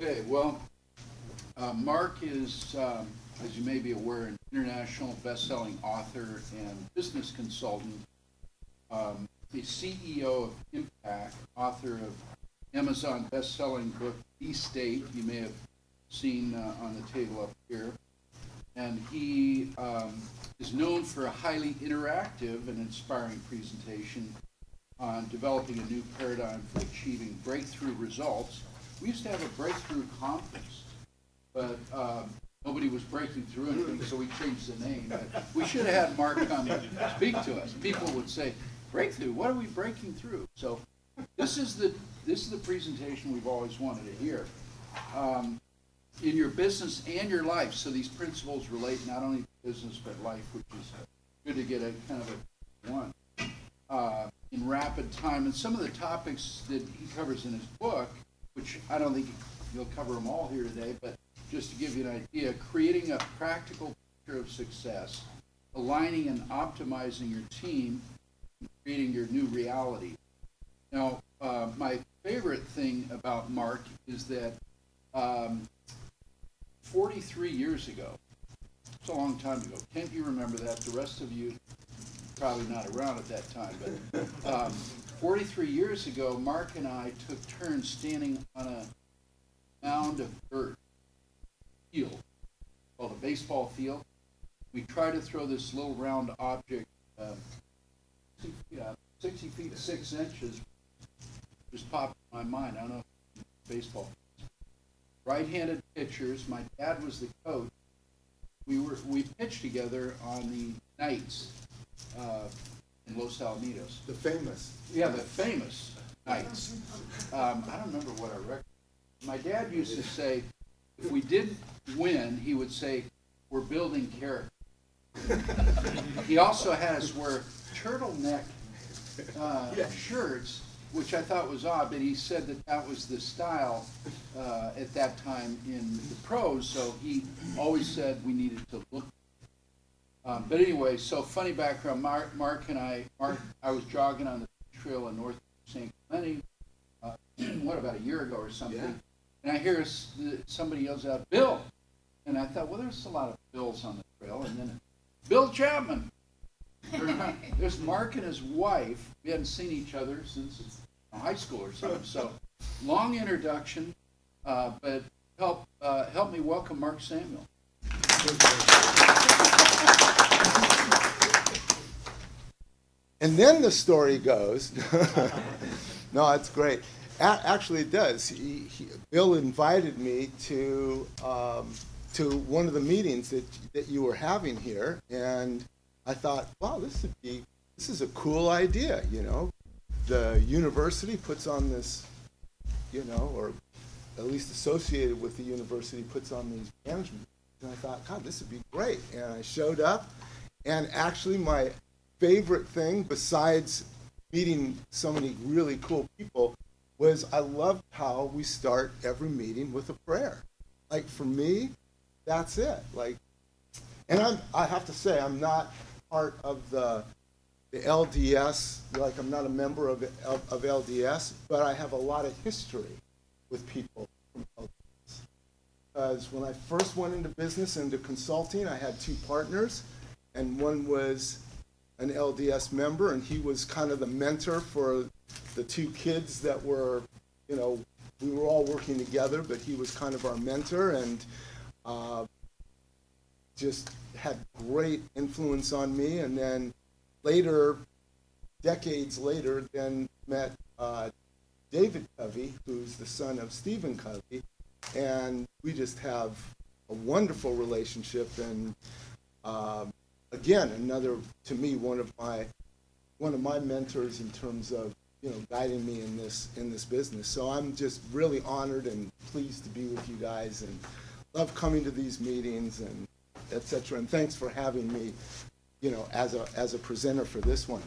Okay, well, Mark is, as you may be aware, an international best-selling author and business consultant, the CEO of Impact, author of Amazon best-selling book, The State, you may have seen on the table up here. And he is known for a highly interactive and inspiring presentation on developing a new paradigm for achieving breakthrough results. We used to have a breakthrough conference, but nobody was breaking through anything, so we changed the name. But we should have had Mark come and speak to us. People would say, breakthrough, what are we breaking through? So this is the presentation we've always wanted to hear. In your business and your life, so these principles relate not only to business but life, which is good to get a kind of a one. In rapid time, and some of the topics that he covers in his book, which I don't think you'll cover them all here today, but just to give you an idea, creating a practical picture of success, aligning and optimizing your team, and creating your new reality. Now, my favorite thing about Mark is that 43 years ago, it's a long time ago. Kent, you remember that. The rest of you probably not around at that time, but 43 years ago, Mark and I took turns standing on a mound of dirt, field, called a baseball field. We tried to throw this little round object 60 feet 6 inches, just popped in my mind. I don't know if baseball. Right-handed pitchers. My dad was the coach. We pitched together on the Knights in Los Alamitos. The famous. Yeah, the famous Knights. I don't remember what our record. My dad used to say, if we didn't win, he would say, "We're building character." He also had us wear turtleneck shirts, which I thought was odd, but he said that that was the style at that time in the pros, so he always said we needed to look. But anyway, so funny background, Mark and I was jogging on the trail in North St. Clemente, about a year ago or something, yeah. And I hear somebody yells out, "Bill!" And I thought, well, there's a lot of Bills on the trail, and then, "Bill Chapman!" There's Mark and his wife. We hadn't seen each other since high school or something. So, long introduction, but help me welcome Mark Samuel. And then the story goes. No, it's great. Actually, it does. Bill invited me to one of the meetings that you were having here, and I thought, wow, this is a cool idea, you know. The university puts on this, you know, or at least associated with the university puts on these management. And I thought, God, this would be great. And I showed up, and actually my favorite thing, besides meeting so many really cool people, was I loved how we start every meeting with a prayer. Like, for me, that's it. Like, and I have to say, I'm not part of the LDS, like I'm not a member of LDS, but I have a lot of history with people from LDS. Because when I first went into business, into consulting, I had two partners, and one was an LDS member, and he was kind of the mentor for the two kids that were, you know, we were all working together, but he was kind of our mentor, and just had great influence on me. And then later, decades later, then met David Covey, who's the son of Stephen Covey, and we just have a wonderful relationship. And again, another, to me, one of my mentors in terms of, you know, guiding me in this business. So I'm just really honored and pleased to be with you guys, and love coming to these meetings and etc. And thanks for having me, you know, as a presenter for this one.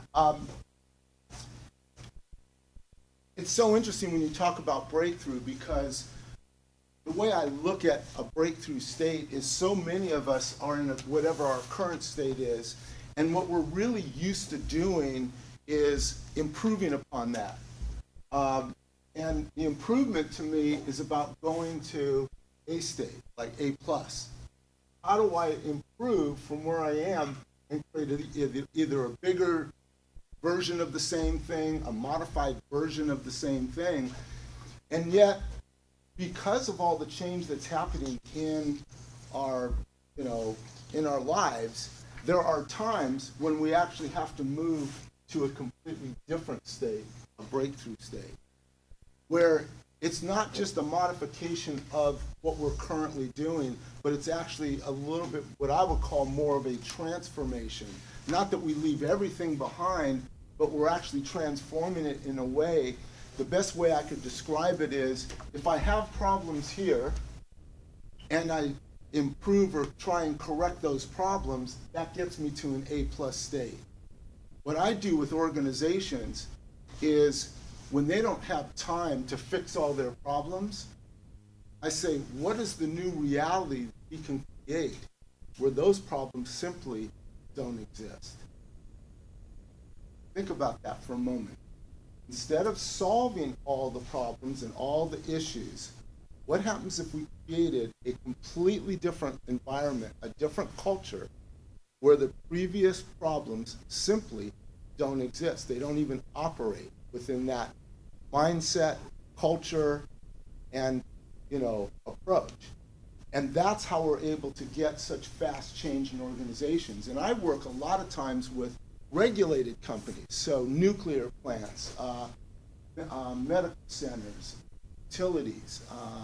It's so interesting when you talk about breakthrough, because the way I look at a breakthrough state is so many of us are in whatever our current state is, and what we're really used to doing is improving upon that. And the improvement to me is about going to A state, like A plus. How do I improve from where I am and create either a bigger version of the same thing, a modified version of the same thing? And yet, because of all the change that's happening in our, in our lives, there are times when we actually have to move to a completely different state, a breakthrough state, where it's not just a modification of what we're currently doing, but it's actually a little bit what I would call more of a transformation. Not that we leave everything behind, but we're actually transforming it in a way. The best way I could describe it is, if I have problems here and I improve or try and correct those problems, that gets me to an A plus state. What I do with organizations is, when they don't have time to fix all their problems, I say, what is the new reality we can create where those problems simply don't exist? Think about that for a moment. Instead of solving all the problems and all the issues, what happens if we created a completely different environment, a different culture, where the previous problems simply don't exist? They don't even operate within that mindset, culture, and approach. And that's how we're able to get such fast change in organizations. And I work a lot of times with regulated companies, so nuclear plants, medical centers, utilities,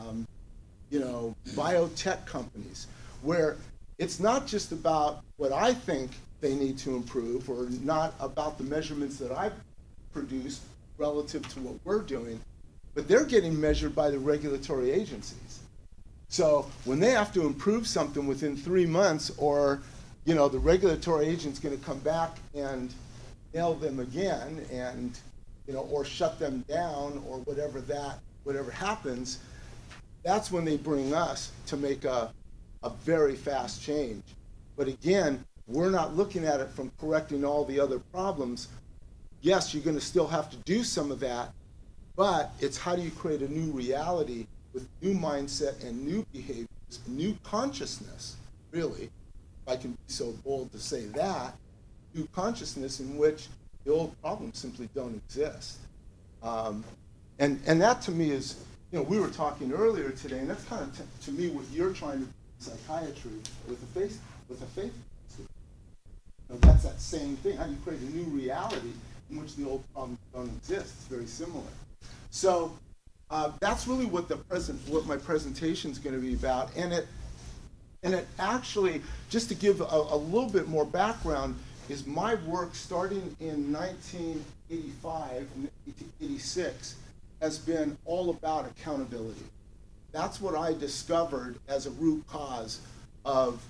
biotech companies, where it's not just about what I think they need to improve, or not about the measurements that I've produced relative to what we're doing, but they're getting measured by the regulatory agencies. So when they have to improve something within 3 months, or the regulatory agent's going to come back and nail them again, and or shut them down, or whatever happens, that's when they bring us to make a very fast change. But again, we're not looking at it from correcting all the other problems. Yes, you're going to still have to do some of that, but it's how do you create a new reality with new mindset and new behaviors, new consciousness, really, if I can be so bold to say that, new consciousness in which the old problems simply don't exist. And that to me is, we were talking earlier today, and that's kind of to me what you're trying to do in psychiatry with a faith. That's that same thing. How do you create a new reality in which the old problems don't exist? It's very similar. So that's really what my presentation is going to be about. And it actually, just to give a little bit more background, is my work starting in 1985 and 86 has been all about accountability. That's what I discovered as a root cause of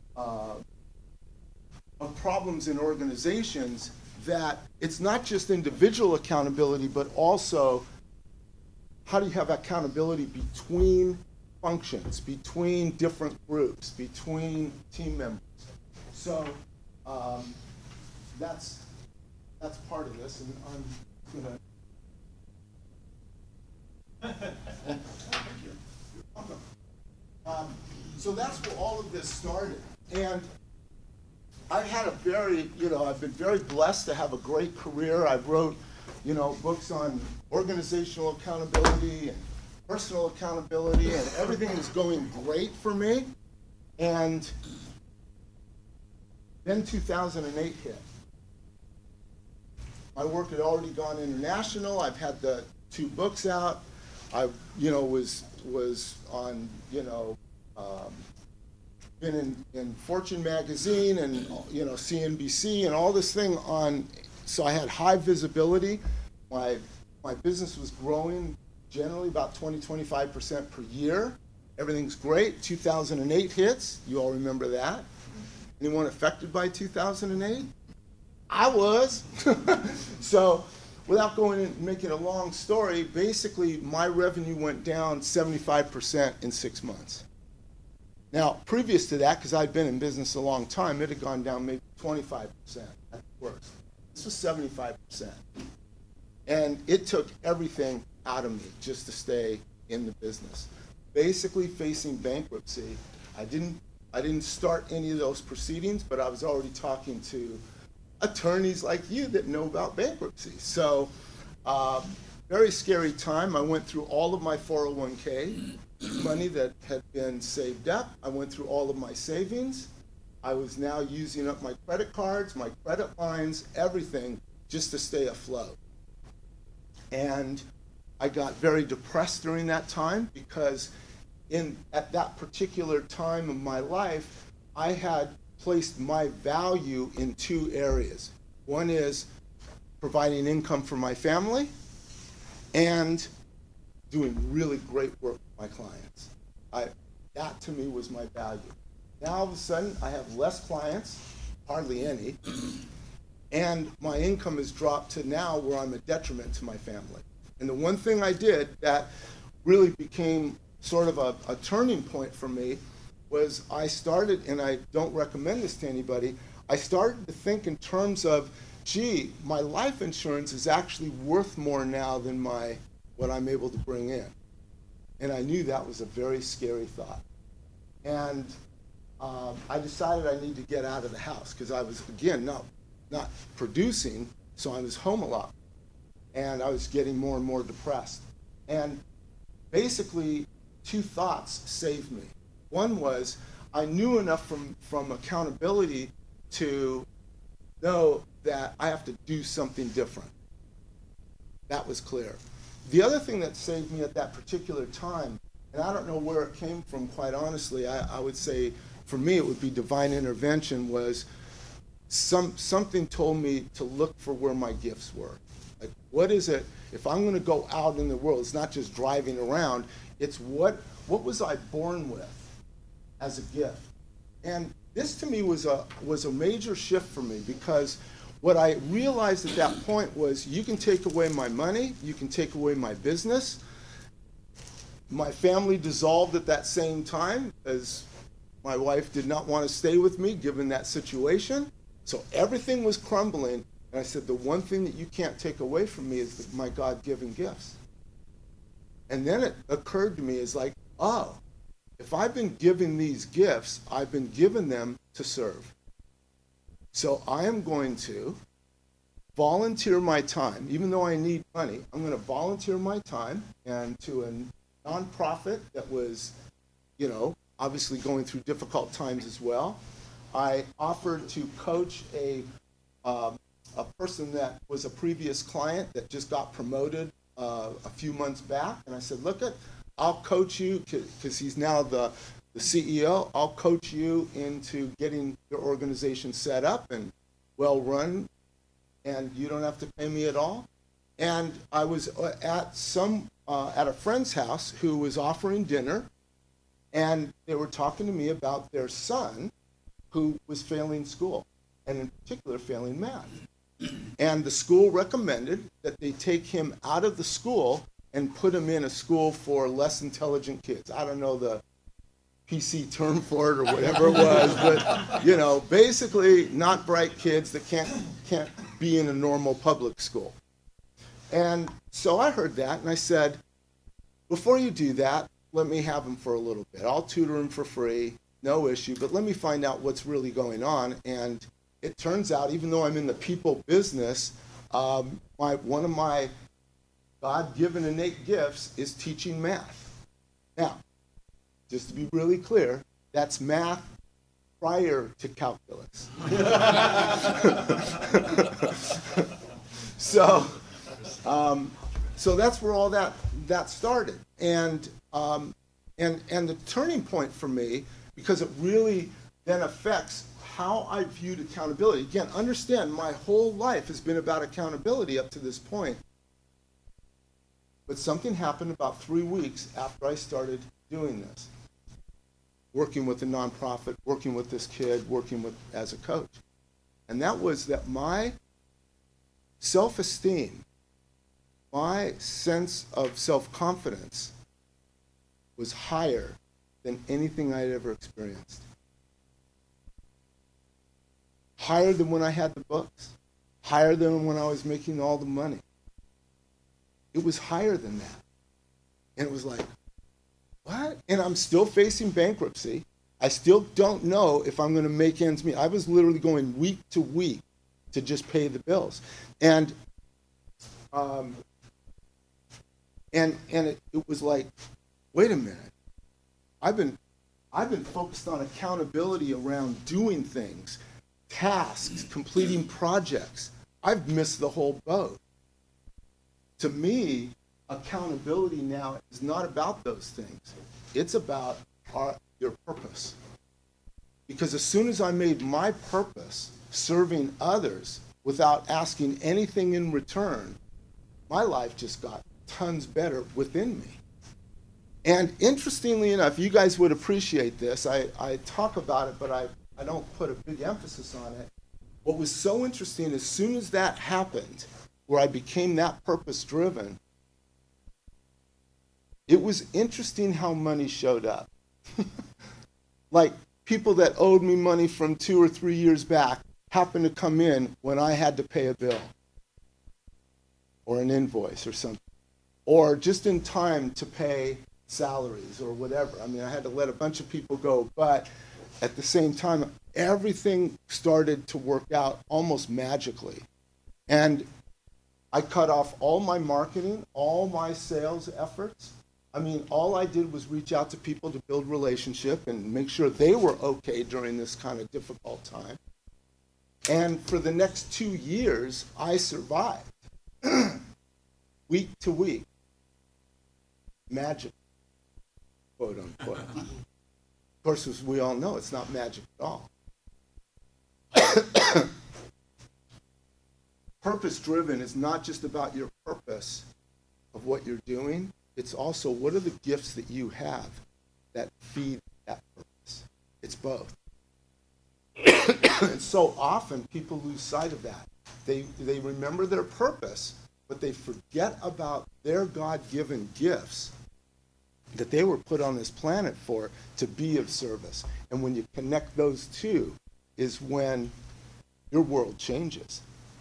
problems in organizations, that it's not just individual accountability, but also how do you have accountability between functions, between different groups, between team members. So that's part of this, and I'm gonna. Thank you. You're welcome. So that's where all of this started, and I've had I've been very blessed to have a great career. I've wrote, books on organizational accountability and personal accountability, and everything is going great for me. And then 2008 hit. My work had already gone international. I've had the 2 books out. I, was on, been in Fortune magazine and CNBC and all this thing on. So I had high visibility. My business was growing generally about 20-25% per year. Everything's great. 2008 hits. You all remember that? Anyone affected by 2008? I was. So without going and making a long story, basically my revenue went down 75% in 6 months. Now, previous to that, because I'd been in business a long time, it had gone down maybe 25% at the worst. This was 75%. And it took everything out of me just to stay in the business. Basically facing bankruptcy. I didn't start any of those proceedings, but I was already talking to attorneys like you that know about bankruptcy. So very scary time. I went through all of my 401k money that had been saved up. I went through all of my savings. I was now using up my credit cards, my credit lines, everything just to stay afloat. And I got very depressed during that time because at that particular time of my life, I had placed my value in two areas. One is providing income for my family and doing really great work with my clients. That to me was my value. Now all of a sudden I have less clients, hardly any, and my income has dropped to now where I'm a detriment to my family. And the one thing I did that really became sort of a turning point for me was I started, and I don't recommend this to anybody, I started to think in terms of, gee, my life insurance is actually worth more now than what I'm able to bring in. And I knew that was a very scary thought. And I decided I need to get out of the house because I was, again, not producing, so I was home a lot. And I was getting more and more depressed. And basically, two thoughts saved me. One was I knew enough from accountability to know that I have to do something different. That was clear. The other thing that saved me at that particular time, and I don't know where it came from, quite honestly, I would say for me it would be divine intervention, was something told me to look for where my gifts were. Like, what is it, if I'm going to go out in the world, it's not just driving around, it's what was I born with as a gift? And this to me was a major shift for me, because what I realized at that point was you can take away my money, you can take away my business. My family dissolved at that same time as my wife did not want to stay with me given that situation. So everything was crumbling. And I said, the one thing that you can't take away from me is my God-given gifts. And then it occurred to me as like, oh, if I've been given these gifts, I've been given them to serve. So I am going to volunteer my time, even though I need money, I'm going to volunteer my time and to a nonprofit that was, obviously going through difficult times as well. I offered to coach a person that was a previous client that just got promoted a few months back, and I said, look, I'll coach you, because he's now the CEO, I'll coach you into getting your organization set up and well run, and you don't have to pay me at all. And I was at a friend's house who was offering dinner, and they were talking to me about their son who was failing school, and in particular failing math. And the school recommended that they take him out of the school and put him in a school for less intelligent kids. I don't know the PC term for it or whatever it was, but basically not bright kids that can't be in a normal public school. And so I heard that, and I said, before you do that, let me have him for a little bit. I'll tutor him for free, no issue, but let me find out what's really going on. And it turns out, even though I'm in the people business, one of my God-given innate gifts is teaching math. Now, just to be really clear, that's math prior to calculus. So that's where all that started. And the turning point for me, because it really then affects how I viewed accountability. Again, understand, my whole life has been about accountability up to this point. But something happened about 3 weeks after I started doing this. Working with a nonprofit, working with this kid, as a coach. And that was that my self-esteem, my sense of self-confidence was higher than anything I'd ever experienced. Higher than when I had the books, higher than when I was making all the money. it was higher than that. And it was like, what? And I'm still facing bankruptcy. I still don't know if I'm going to make ends meet. I was literally going week to week to just pay the bills. And it was like, wait a minute. I've been focused on accountability around doing things, tasks, completing projects. I've missed the whole boat. To me, accountability now is not about those things. It's about your purpose. Because as soon as I made my purpose serving others without asking anything in return, my life just got tons better within me. And interestingly enough, you guys would appreciate this. I talk about it, but I don't put a big emphasis on it. What was so interesting, as soon as that happened, where I became that purpose-driven, it was interesting how money showed up. Like people that owed me money from 2 or 3 years back happened to come in when I had to pay a bill or an invoice or something, or just in time to pay salaries or whatever. I mean, I had to let a bunch of people go, but at the same time, everything started to work out almost magically. And I cut off all my marketing, all my sales efforts. I mean, all I did was reach out to people to build relationship and make sure they were okay during this kind of difficult time. And for the next 2 years, I survived week to week. Magic, quote unquote. Of course, as we all know, it's not magic at all. Purpose-driven is not just about your purpose of what you're doing. It's also, what are the gifts that you have that feed that purpose? It's both. And so often people lose sight of that. They remember their purpose, but they forget about their God-given gifts that they were put on this planet for, to be of service. And when you connect those two is when your world changes.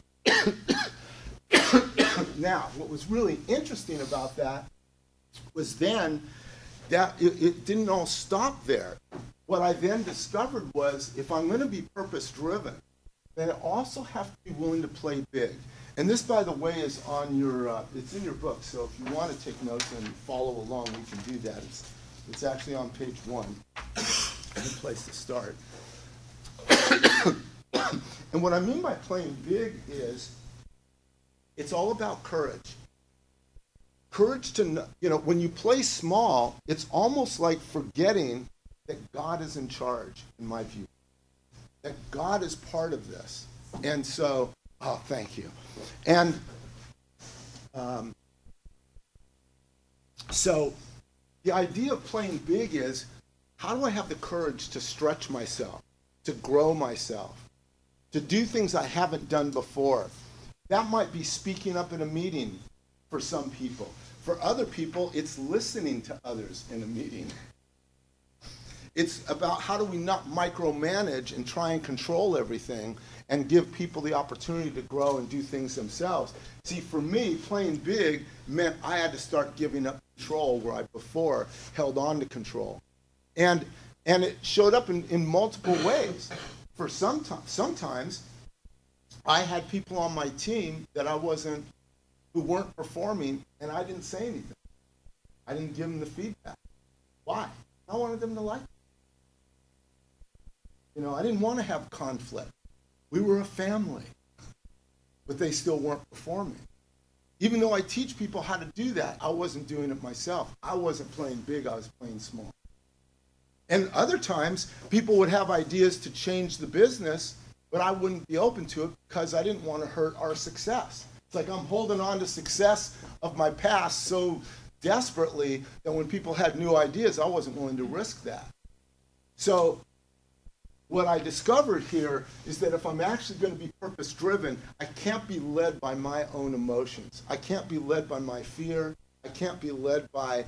Now, what was really interesting about that was then that it didn't all stop there. What I then discovered was, if I'm going to be purpose-driven, then I also have to be willing to play big. And this, by the way, is on your, it's in your book, so if you want to take notes and follow along, we can do that. It's actually on page 1. Good place to start. And what I mean by playing big is, it's all about courage. Courage to, when you play small, it's almost like forgetting that God is in charge, in my view. That God is part of this. And so, oh, thank you. And so the idea of playing big is, how do I have the courage to stretch myself, to grow myself, to do things I haven't done before? That might be speaking up in a meeting for some people. For other people, it's listening to others in a meeting. It's about, how do we not micromanage and try and control everything and give people the opportunity to grow and do things themselves. See, for me, playing big meant I had to start giving up control where I before held on to control. And it showed up in multiple ways. For sometimes I had people on my team that who weren't performing, and I didn't say anything. I didn't give them the feedback. Why? I wanted them to like it. I didn't want to have conflict. We were a family, but they still weren't performing. Even though I teach people how to do that, I wasn't doing it myself. I wasn't playing big, I was playing small. And other times, people would have ideas to change the business, but I wouldn't be open to it because I didn't want to hurt our success. It's like I'm holding on to success of my past so desperately that when people had new ideas, I wasn't willing to risk that. So what I discovered here is that if I'm actually going to be purpose-driven, I can't be led by my own emotions. I can't be led by my fear. I can't be led by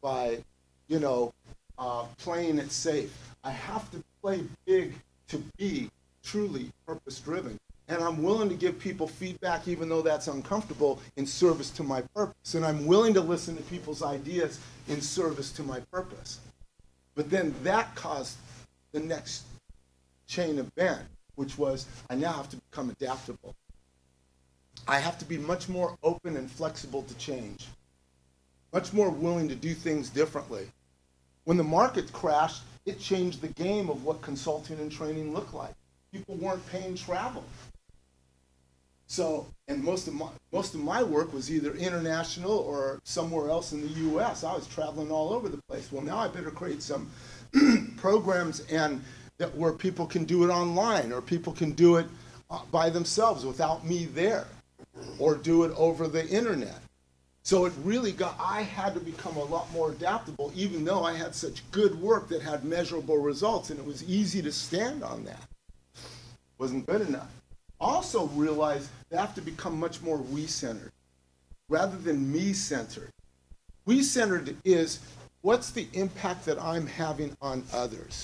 playing it safe. I have to play big to be truly purpose-driven. And I'm willing to give people feedback even though that's uncomfortable in service to my purpose. And I'm willing to listen to people's ideas in service to my purpose. But then that caused the next chain event, which was I now have to become adaptable. I have to be much more open and flexible to change, much more willing to do things differently. When the market crashed, it changed the game of what consulting and training looked like. People weren't paying travel. So, and most of my work was either international or somewhere else in the U.S. I was traveling all over the place. Well, now I better create some programs and that where people can do it online, or people can do it by themselves without me there, or do it over the internet. So it really I had to become a lot more adaptable, even though I had such good work that had measurable results, and it was easy to stand on that. Wasn't good enough. Also realized that I have to become much more we-centered rather than me-centered. We-centered is, what's the impact that I'm having on others?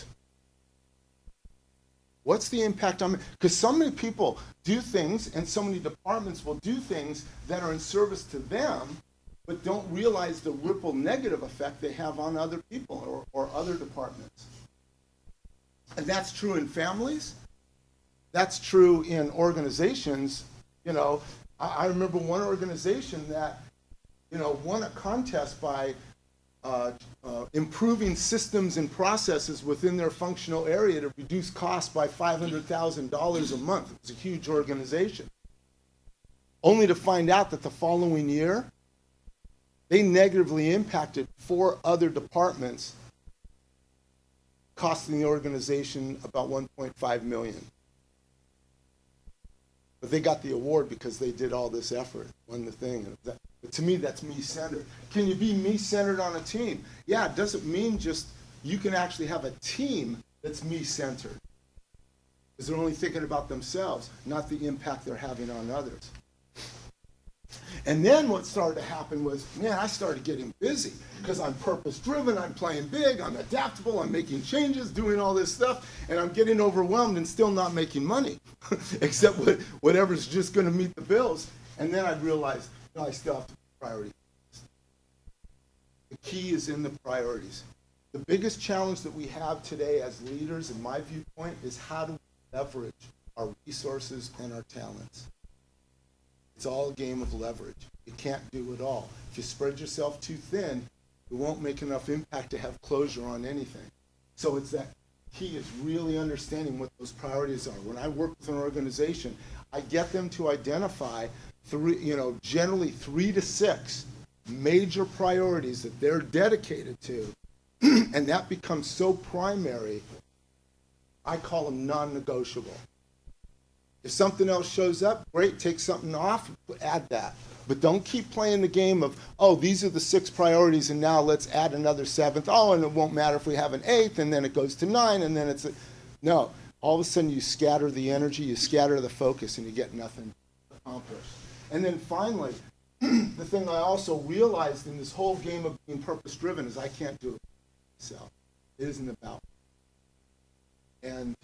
What's the impact on me? Because so many people do things, and so many departments will do things that are in service to them, but don't realize the ripple negative effect they have on other people or other departments. And that's true in families. That's true in organizations. You know, I remember one organization that, you know, won a contest by improving systems and processes within their functional area to reduce costs by $500,000 a month. It was a huge organization. Only to find out that the following year, they negatively impacted 4 other departments, costing the organization about $1.5 million. But they got the award because they did all this effort, won the thing. But to me, that's me-centered. Can you be me-centered on a team? Yeah, it doesn't mean just you can actually have a team that's me-centered, because they're only thinking about themselves, not the impact they're having on others. And then what started to happen was, man, I started getting busy because I'm purpose-driven, I'm playing big, I'm adaptable, I'm making changes, doing all this stuff, and I'm getting overwhelmed and still not making money, except whatever's just going to meet the bills. And then I realized, no, I still have to prioritize. The key is in the priorities. The biggest challenge that we have today as leaders, in my viewpoint, is how do we leverage our resources and our talents. It's all a game of leverage. You can't do it all. If you spread yourself too thin, you won't make enough impact to have closure on anything. So it's that key is really understanding what those priorities are. When I work with an organization, I get them to identify generally 3 to 6 major priorities that they're dedicated to, and that becomes so primary, I call them non-negotiable. If something else shows up, great, take something off, add that. But don't keep playing the game of, oh, these are the 6 priorities, and now let's add another 7th. Oh, and it won't matter if we have an 8th, and then it goes to 9, and then it's no. All of a sudden, you scatter the energy, you scatter the focus, and you get nothing accomplished. And then finally, the thing I also realized in this whole game of being purpose-driven is I can't do it myself. It isn't about me. And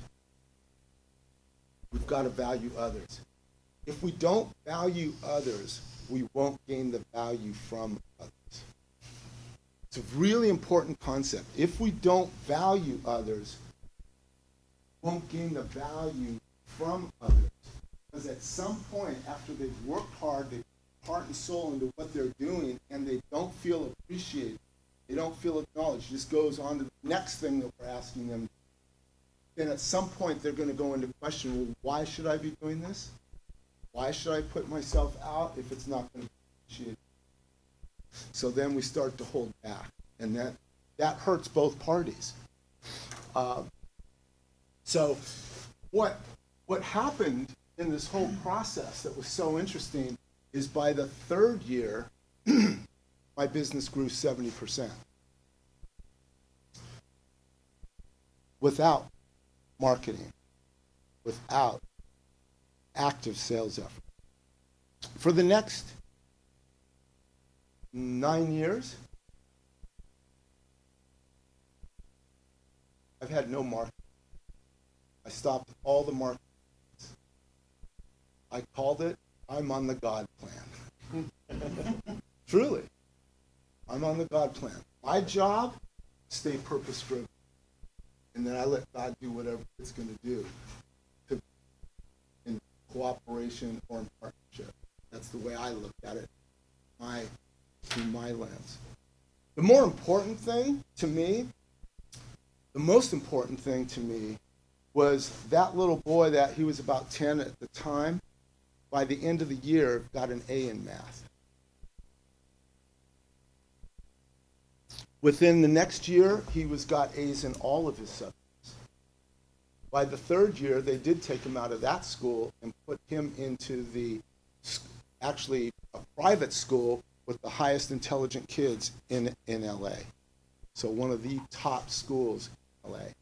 we've got to value others. If we don't value others, we won't gain the value from others. It's a really important concept. If we don't value others, we won't gain the value from others. Because at some point, after they've worked hard, they put heart and soul into what they're doing, and they don't feel appreciated, they don't feel acknowledged, it just goes on to the next thing that we're asking them. Then at some point, they're going to go into question, well, why should I be doing this? Why should I put myself out if it's not going to be appreciated? So then we start to hold back, and that hurts both parties. So what happened in this whole process that was so interesting is by the 3rd year, my business grew 70% without marketing, without active sales effort. For the next 9 years, I've had no marketing. I stopped all the marketing. I called it, I'm on the God plan. Truly, I'm on the God plan. My job, stay purpose-driven. And then I let God do whatever it's going to do in cooperation or in partnership. That's the way I look at it through my lens. The more important thing to me, the most important thing to me was that little boy that he was about 10 at the time, by the end of the year, got an A in math. Within the next year, he got A's in all of his subjects. By the third year, they did take him out of that school and put him into actually a private school with the highest intelligent kids in LA. So one of the top schools in LA.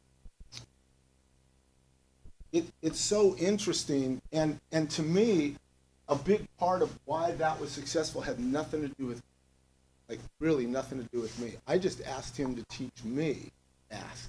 It's so interesting, and to me, a big part of why that was successful had nothing to do with, like really nothing to do with me. I just asked him to teach me math.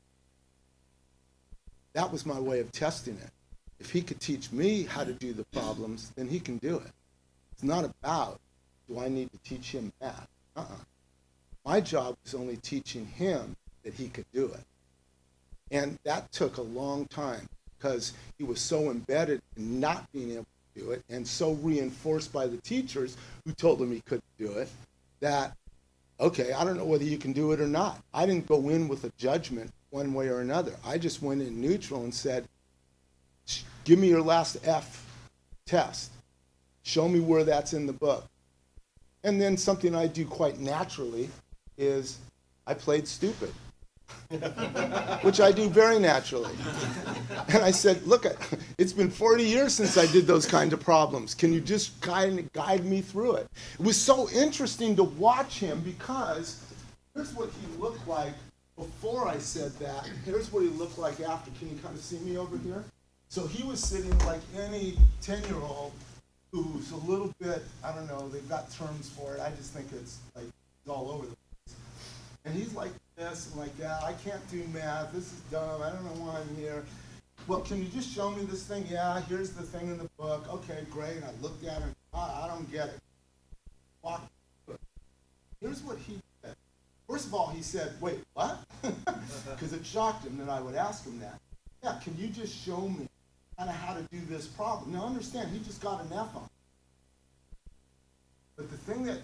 That was my way of testing it. If he could teach me how to do the problems, then he can do it. It's not about, do I need to teach him math? My job was only teaching him that he could do it. And that took a long time because he was so embedded in not being able to do it and so reinforced by the teachers who told him he couldn't do it that, okay, I don't know whether you can do it or not. I didn't go in with a judgment one way or another. I just went in neutral and said, give me your last F test. Show me where that's in the book. And then something I do quite naturally is I played stupid, which I do very naturally. And I said, look, it's been 40 years since I did those kind of problems. Can you just guide me through it? It was so interesting to watch him because here's what he looked like before I said that. Here's what he looked like after. Can you kind of see me over here? So he was sitting like any 10-year-old who's a little bit, I don't know, they've got terms for it. I just think it's like it's all over the place. And he's like this and like that. I can't do math. This is dumb. I don't know why I'm here. Well, can you just show me this thing? Yeah, here's the thing in the book. Okay, great. I looked at it. I don't get it. Walk. Here's what he said. First of all, he said, wait, what? Because it shocked him that I would ask him that. Yeah, can you just show me kind of how to do this problem? Now, understand, he just got an F on it. But the thing that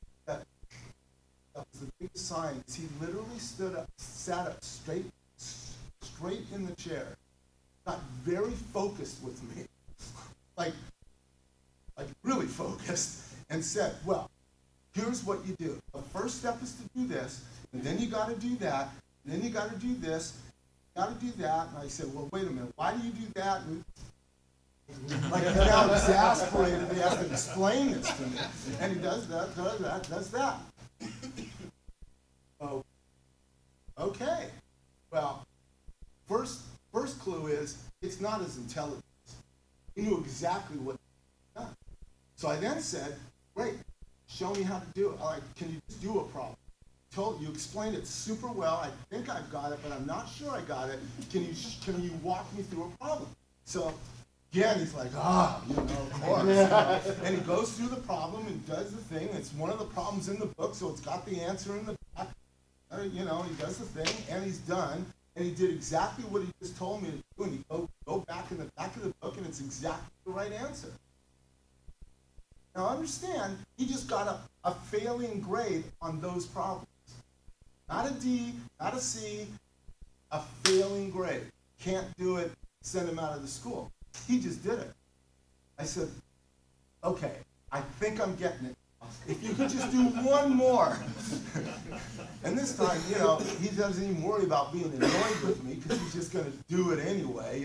was the biggest sign is he literally sat up straight in the chair, got very focused with me, like really focused, and said, well, here's what you do. The first step is to do this, and then you got to do that, and then you got to do this, got to do that. And I said, well, wait a minute, why do you do that? And like he's now exasperated, he has to explain this to me. And he does that, does that. Oh, okay. Well, first clue is it's not his intelligence. He knew exactly what he done. So I then said, great, show me how to do it. All right, can you just do a problem? You explained it super well. I think I've got it, but I'm not sure I got it. Can you walk me through a problem? So again, he's like, of course. And he goes through the problem and does the thing. It's one of the problems in the book, so it's got the answer in the back. He does the thing, and he's done. And he did exactly what he just told me to do. And you go back in the back of the book, and it's exactly the right answer. Now understand, he just got a failing grade on those problems. Not a D, not a C, a failing grade. Can't do it, send him out of the school. He just did it. I said, okay, I think I'm getting it. If you could just do one more. And this time, he doesn't even worry about being annoyed with me because he's just going to do it anyway,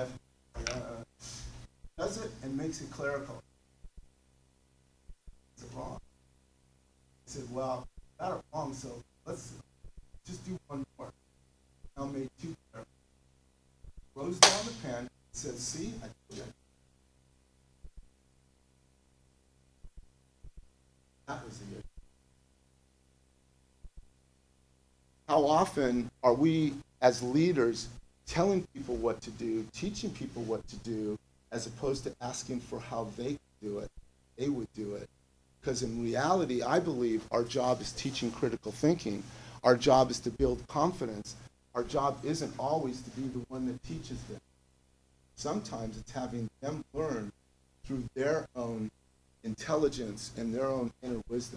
does it and makes it clerical. Is it wrong? I said, well, got it wrong, so let's just do one more. Now made two clerical. Throws down the pen, says, see, I told you. That was the issue. How often are we, as leaders, telling people what to do, teaching people what to do, as opposed to asking for how they could do it, they would do it. Because in reality, I believe our job is teaching critical thinking. Our job is to build confidence. Our job isn't always to be the one that teaches them. Sometimes it's having them learn through their own intelligence and their own inner wisdom.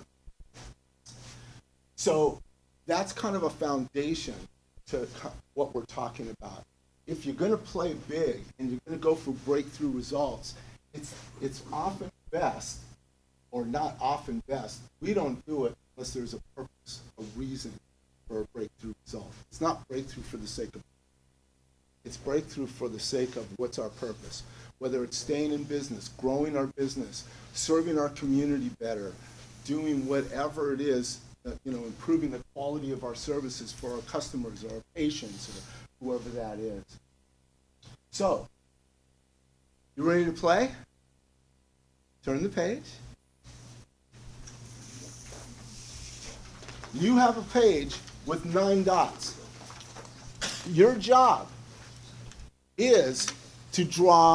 So that's kind of a foundation to what we're talking about. If you're going to play big and you're going to go for breakthrough results, it's often best, or not often best, we don't do it unless there's a purpose, a reason for a breakthrough result. It's not breakthrough for the sake of it. It's breakthrough for the sake of what's our purpose. Whether it's staying in business, growing our business, serving our community better, doing whatever it is, improving the quality of our services for our customers or our patients or whoever that is. So, you ready to play? Turn the page. You have a page with 9 dots. Your job is to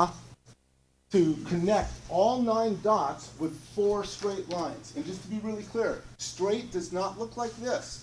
connect all 9 dots with 4 straight lines. And just to be really clear, straight does not look like this.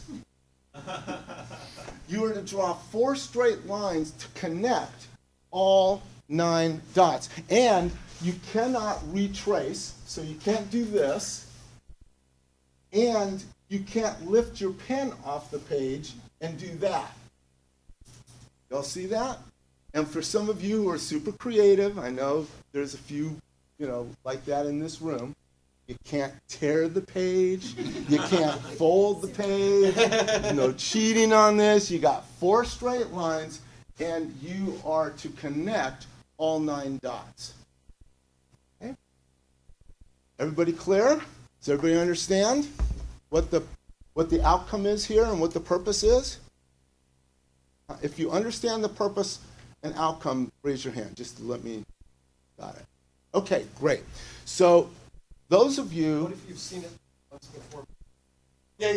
You are to draw 4 straight lines to connect all 9 dots. And you cannot retrace, so you can't do this. And you can't lift your pen off the page and do that. Y'all see that? And for some of you who are super creative, I know there's a few, like that in this room. You can't tear the page. You can't fold the page. No cheating on this. You got 4 straight lines, and you are to connect all 9 dots. Okay? Everybody clear? Does everybody understand what the outcome is here and what the purpose is? If you understand the purpose and outcome, raise your hand just to let me. Got it. Okay, great. So those of you. What if you've seen it once before? Yeah.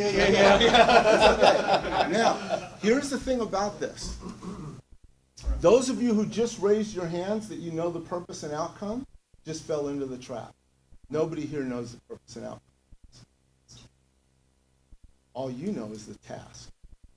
Okay. Now, here's the thing about this. Those of you who just raised your hands that you know the purpose and outcome just fell into the trap. Nobody here knows the purpose and outcome. All you know is the task.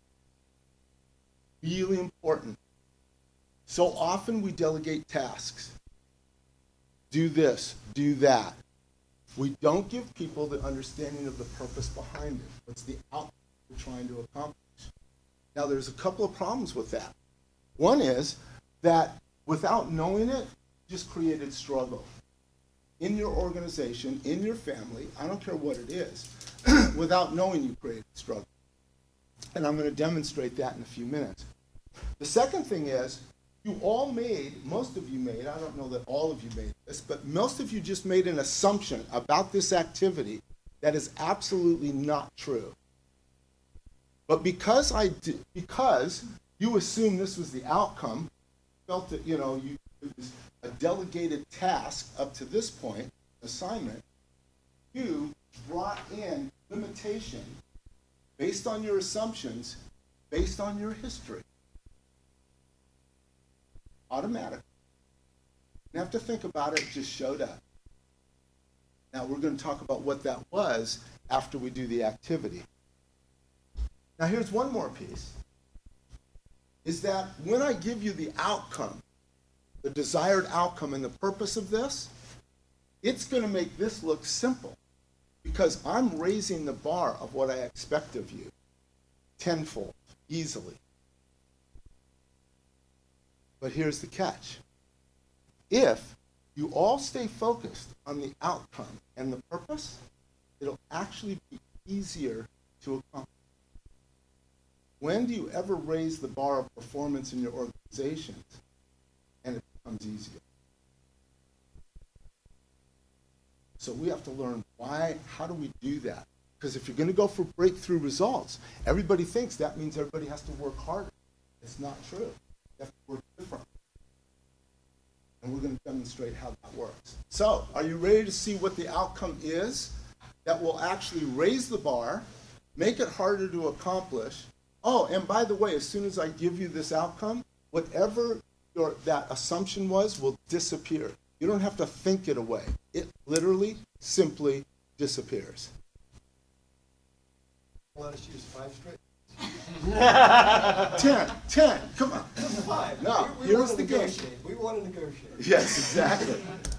Really important. So often we delegate tasks. Do this, do that. We don't give people the understanding of the purpose behind it. What's the outcome we're trying to accomplish? Now, there's a couple of problems with that. One is that without knowing it, you just created struggle. In your organization, in your family, I don't care what it is, without knowing you created struggle. And I'm going to demonstrate that in a few minutes. The second thing is, most of you made, I don't know that all of you made this, but most of you just made an assumption about this activity that is absolutely not true. But because you assumed this was the outcome, felt that, it was a delegated task up to this point, assignment, you brought in limitation based on your assumptions, based on your history. Automatically. You have to think about it, it just showed up. Now we're going to talk about what that was after we do the activity. Now here's one more piece, is that when I give you the outcome, the desired outcome and the purpose of this, it's going to make this look simple because I'm raising the bar of what I expect of you tenfold, easily. But here's the catch. If you all stay focused on the outcome and the purpose, it'll actually be easier to accomplish. When do you ever raise the bar of performance in your organizations and it becomes easier? So we have to learn why, how do we do that? Because if you're going to go for breakthrough results, everybody thinks that means everybody has to work harder. It's not true. You have to work differently. And we're going to demonstrate how that works. So, are you ready to see what the outcome is that will actually raise the bar, make it harder to accomplish? Oh, and by the way, as soon as I give you this outcome, whatever that assumption was will disappear. You don't have to think it away. It literally, simply disappears. Let us use 5 straight. 10, come on. 5. No, We here's want to the game. negotiate. We want to negotiate. Yes, exactly.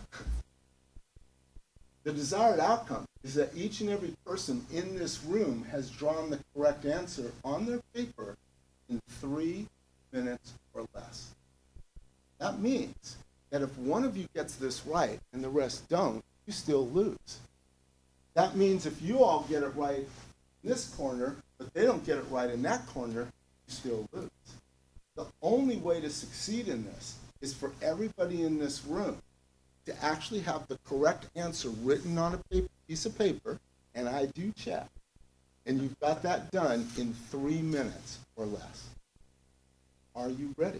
The desired outcome is that each and every person in this room has drawn the correct answer on their paper in 3 minutes or less. That means that if one of you gets this right and the rest don't, you still lose. That means if you all get it right in this corner, but they don't get it right in that corner, you still lose. The only way to succeed in this is for everybody in this room to actually have the correct answer written on a piece of paper, and I do check. And you've got that done in 3 minutes or less. Are you ready?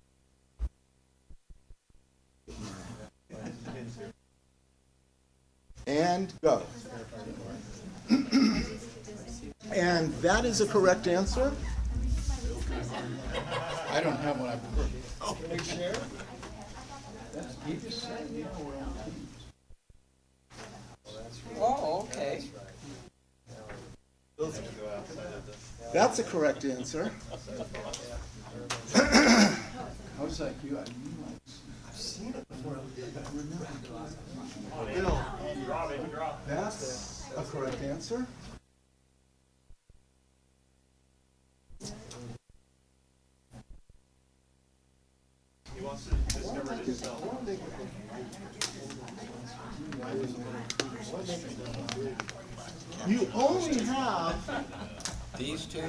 And go. And that is a correct answer. I don't have one. I Can we share? He just said, you know, we're on teams. Oh, okay. That's a correct answer. How's that you? I've Seen it before. That's a correct answer. He wants to discover it himself. You only have These two?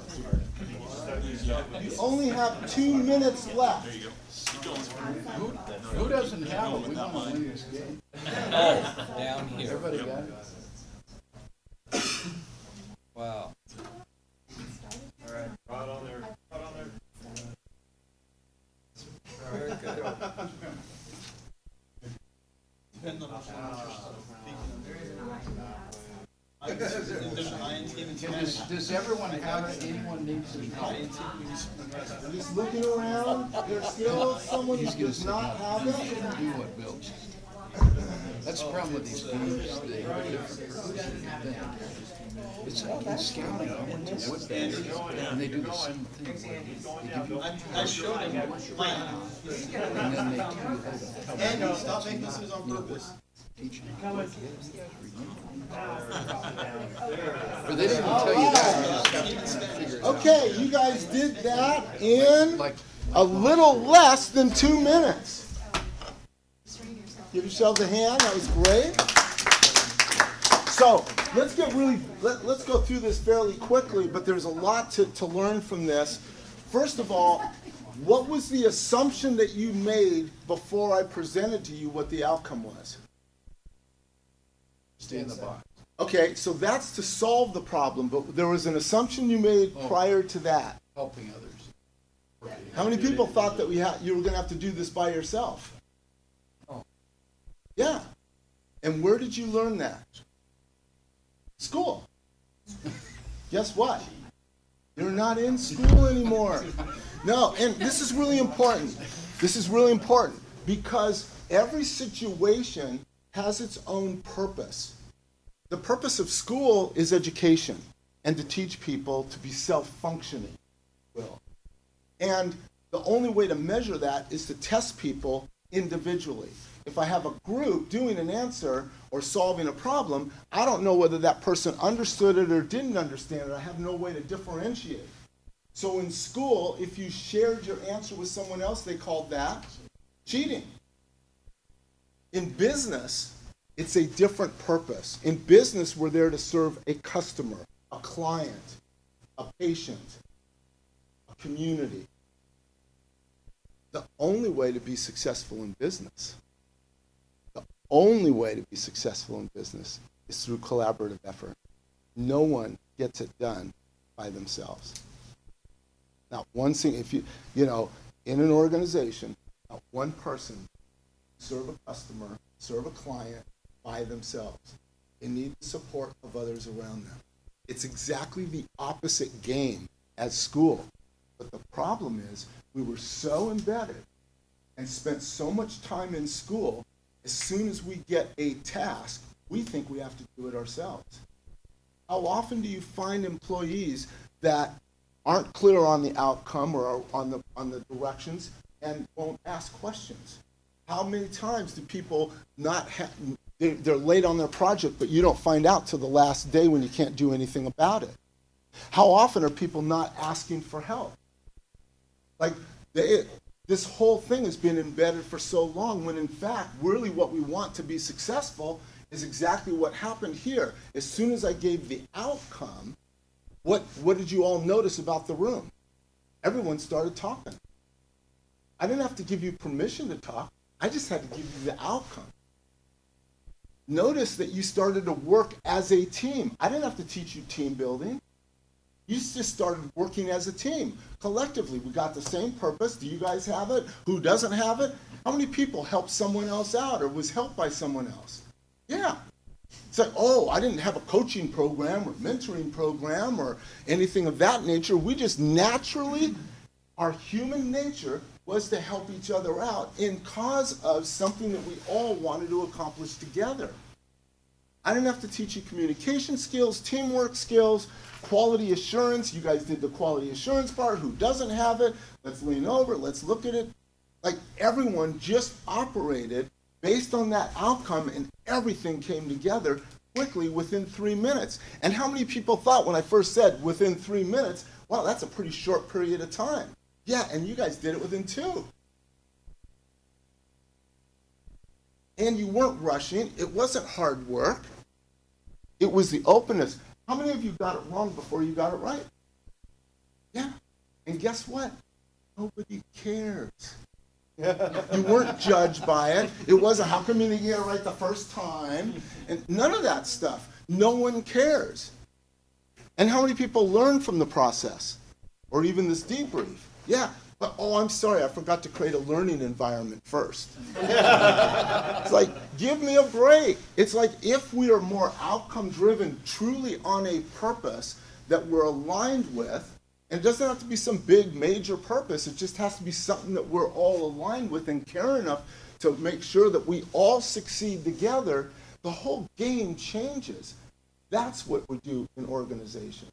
you only have 2 minutes left. Who doesn't have it? We want to win this game. Oh, down here. Everybody got it? Wow. All right, right on there, right on there. Very good. Does everyone have it? Anyone needs to know? Just looking around, there's still someone who does not have it. Do what Bill said. That's the problem with these games. They have a different purpose than you think. It's like in scouting. I went to Woodbury, and they do the same thing. They give you I showed him a plan. and then they tell you how to And no, stop making this on purpose. teach you. Or they didn't tell you that. You just have to figure it out. Okay, you guys did that in Like, a little less than 2 minutes. Give yourselves a hand. That was great. So let's go through this fairly quickly, but there's a lot to learn from this. First of all, what was the assumption that you made before I presented to you what the outcome was? stay in the box. Okay, so that's to solve the problem, but there was an assumption you made prior to that. Helping others. How many people thought that you were going to have to do this by yourself? Oh. Yeah. And where did you learn that? School. Guess what? You're not in school anymore. No, and this is really important. This is really important because every situation has its own purpose. The purpose of school is education and to teach people to be self-functioning. And the only way to measure that is to test people individually. If I have a group doing an answer or solving a problem, I don't know whether that person understood it or didn't understand it. I have no way to differentiate. So in school, if you shared your answer with someone else, they called that cheating. In business, it's a different purpose. In business, we're there to serve a customer, a client, a patient, a community. The only way to be successful in business, is through collaborative effort. No one gets it done by themselves. Not one single, in an organization, not one person serve a customer, serve a client by themselves. They need the support of others around them. It's exactly the opposite game as school. But the problem is we were so embedded and spent so much time in school as soon as we get a task, we think we have to do it ourselves. How often do you find employees that aren't clear on the outcome or on the directions and won't ask questions? How many times do people not have, they're late on their project, but you don't find out till the last day when you can't do anything about it? How often are people not asking for help? Like, this whole thing has been embedded for so long, when in fact, really what we want to be successful is exactly what happened here. As soon as I gave the outcome, what did you all notice about the room? Everyone started talking. I didn't have to give you permission to talk. I just had to give you the outcome. Notice that you started to work as a team. I didn't have to teach you team building. You just started working as a team, collectively. We got the same purpose. Do you guys have it? Who doesn't have it? How many people helped someone else out or was helped by someone else? Yeah. It's like, oh, I didn't have a coaching program or mentoring program or anything of that nature. We just naturally, our human nature was to help each other out in cause of something that we all wanted to accomplish together. I didn't have to teach you communication skills, teamwork skills, quality assurance. You guys did the quality assurance part. Who doesn't have it? Let's lean over, let's look at it. Like, everyone just operated based on that outcome, and everything came together quickly within 3 minutes. And how many people thought when I first said within 3 minutes, wow, that's a pretty short period of time. Yeah, and you guys did it within 2. And you weren't rushing. It wasn't hard work. It was the openness. How many of you got it wrong before you got it right? Yeah. And guess what? Nobody cares. You weren't judged by it. It wasn't, how come you didn't get it right the first time? And none of that stuff. No one cares. And how many people learn from the process? Or even this debrief? Yeah, but oh, I'm sorry, I forgot to create a learning environment first. It's like, give me a break. It's like, if we are more outcome driven, truly on a purpose that we're aligned with, and it doesn't have to be some big major purpose, it just has to be something that we're all aligned with and care enough to make sure that we all succeed together, the whole game changes. That's what we do in organizations.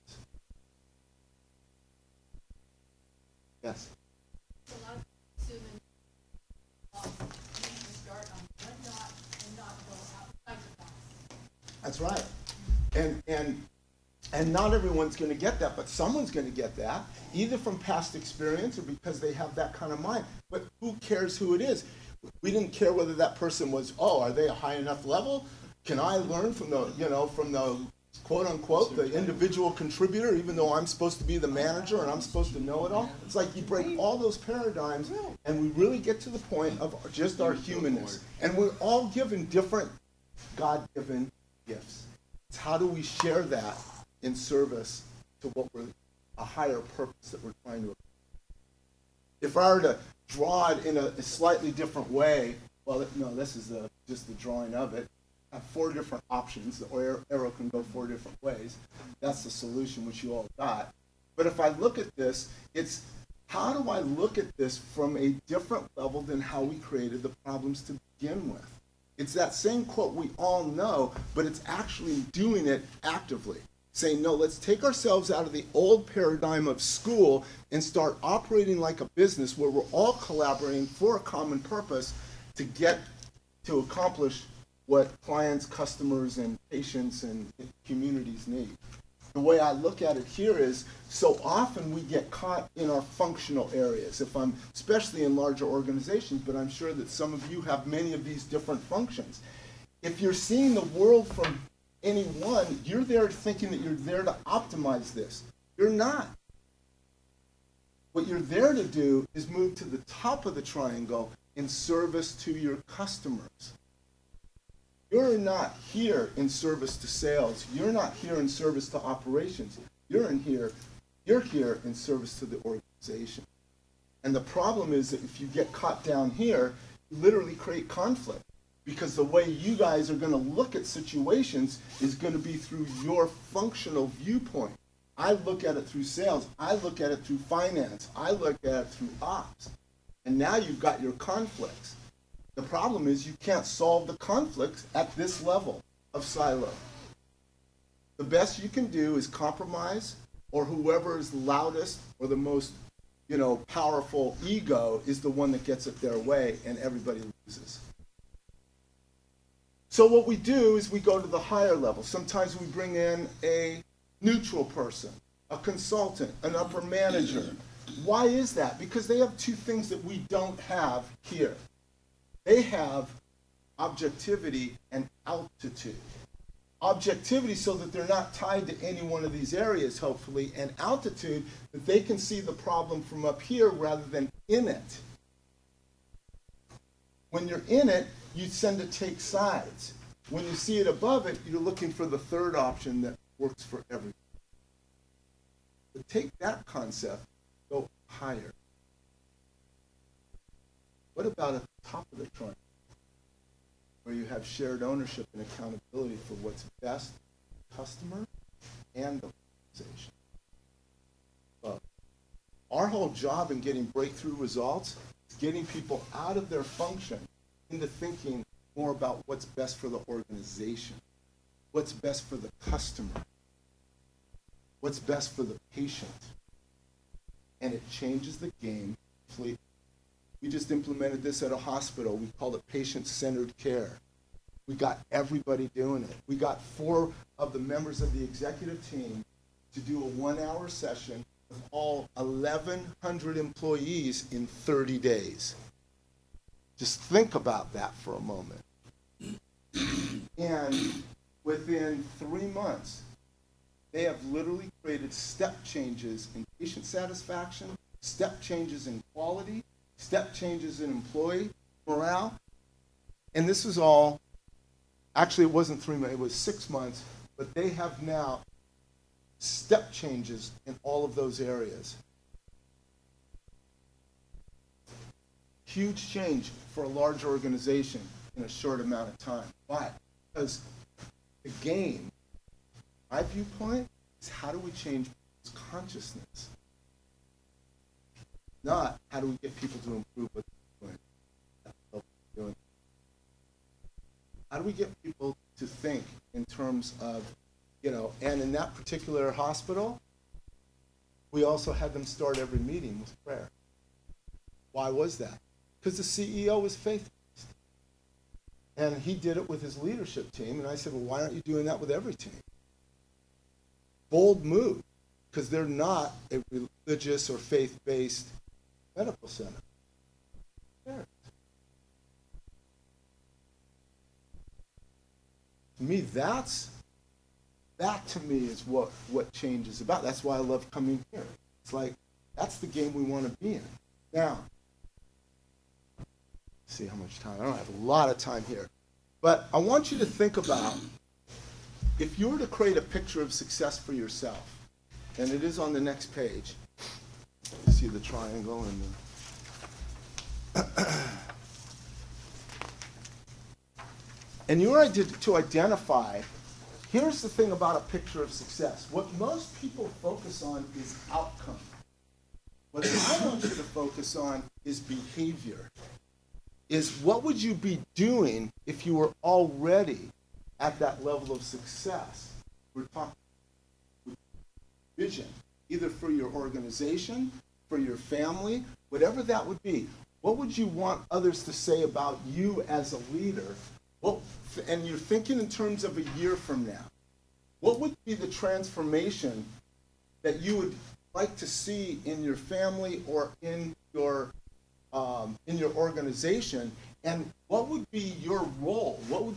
Yes? A lot of assuming need to start on one knot and not go outside the box. That's right. And not everyone's going to get that, but someone's going to get that, either from past experience or because they have that kind of mind. But who cares who it is? We didn't care whether that person was, oh, are they a high enough level? Can I learn from the, from the quote unquote, the individual contributor, even though I'm supposed to be the manager and I'm supposed to know it all? It's like you break all those paradigms and we really get to the point of just our humanness. And we're all given different God-given gifts. It's how do we share that in service to what we're, a higher purpose that we're trying to. If I were to draw it in a slightly different way, well, no, this is just the drawing of it. I have 4 different options. The arrow can go 4 different ways. That's the solution which you all got. But if I look at this, it's how do I look at this from a different level than how we created the problems to begin with? It's that same quote we all know, but it's actually doing it actively. Saying, no, let's take ourselves out of the old paradigm of school and start operating like a business where we're all collaborating for a common purpose to accomplish what clients, customers, and patients and communities need. The way I look at it here is, so often we get caught in our functional areas, especially in larger organizations, but I'm sure that some of you have many of these different functions. If you're seeing the world from anyone, you're there thinking that you're there to optimize this. You're not. What you're there to do is move to the top of the triangle in service to your customers. You're not here in service to sales. You're not here in service to operations. You're here in service to the organization. And the problem is that if you get caught down here, you literally create conflict. Because the way you guys are going to look at situations is going to be through your functional viewpoint. I look at it through sales. I look at it through finance. I look at it through ops. And now you've got your conflicts. The problem is you can't solve the conflicts at this level of silo. The best you can do is compromise, or whoever is loudest or the most, powerful ego is the one that gets it their way, and everybody loses. So what we do is we go to the higher level. Sometimes we bring in a neutral person, a consultant, an upper manager. Why is that? Because they have two things that we don't have here. They have objectivity and altitude. Objectivity so that they're not tied to any one of these areas, hopefully, and altitude that they can see the problem from up here rather than in it. When you're in it, you tend to take sides. When you see it above it, you're looking for the third option that works for everyone. But take that concept, go higher. What about at the top of the triangle, where you have shared ownership and accountability for what's best for the customer and the organization? Well, our whole job in getting breakthrough results is getting people out of their function into thinking more about what's best for the organization, what's best for the customer, what's best for the patient. And it changes the game completely. We just implemented this at a hospital. We called it patient-centered care. We got everybody doing it. We got 4 of the members of the executive team to do a 1-hour session with all 1,100 employees in 30 days. Just think about that for a moment. And within 3 months, they have literally created step changes in patient satisfaction, step changes in quality, step changes in employee morale. And this was all, actually it wasn't 3 months, it was 6 months, but they have now step changes in all of those areas. Huge change for a large organization in a short amount of time. Why? Because the game, my viewpoint, is how do we change people's consciousness? Not how do we get people to improve what they're doing. How do we get people to think in terms of, and in that particular hospital, we also had them start every meeting with prayer. Why was that? Because the CEO was faith-based. And he did it with his leadership team, and I said, well, why aren't you doing that with every team? Bold move, because they're not a religious or faith-based medical center. There. To me, that to me is what change is about. That's why I love coming here. It's like, that's the game we want to be in. Now, see how much time. I don't have a lot of time here. But I want you to think about, if you were to create a picture of success for yourself, and it is on the next page. You see the triangle and the... And you are to identify, here's the thing about a picture of success. What most people focus on is outcome. What I want you to focus on is behavior. Is what would you be doing if you were already at that level of success? We're talking vision, either for your organization, for your family, whatever that would be. What would you want others to say about you as a leader? And you're thinking in terms of a year from now. What would be the transformation that you would like to see in your family or in your organization? And what would be your role?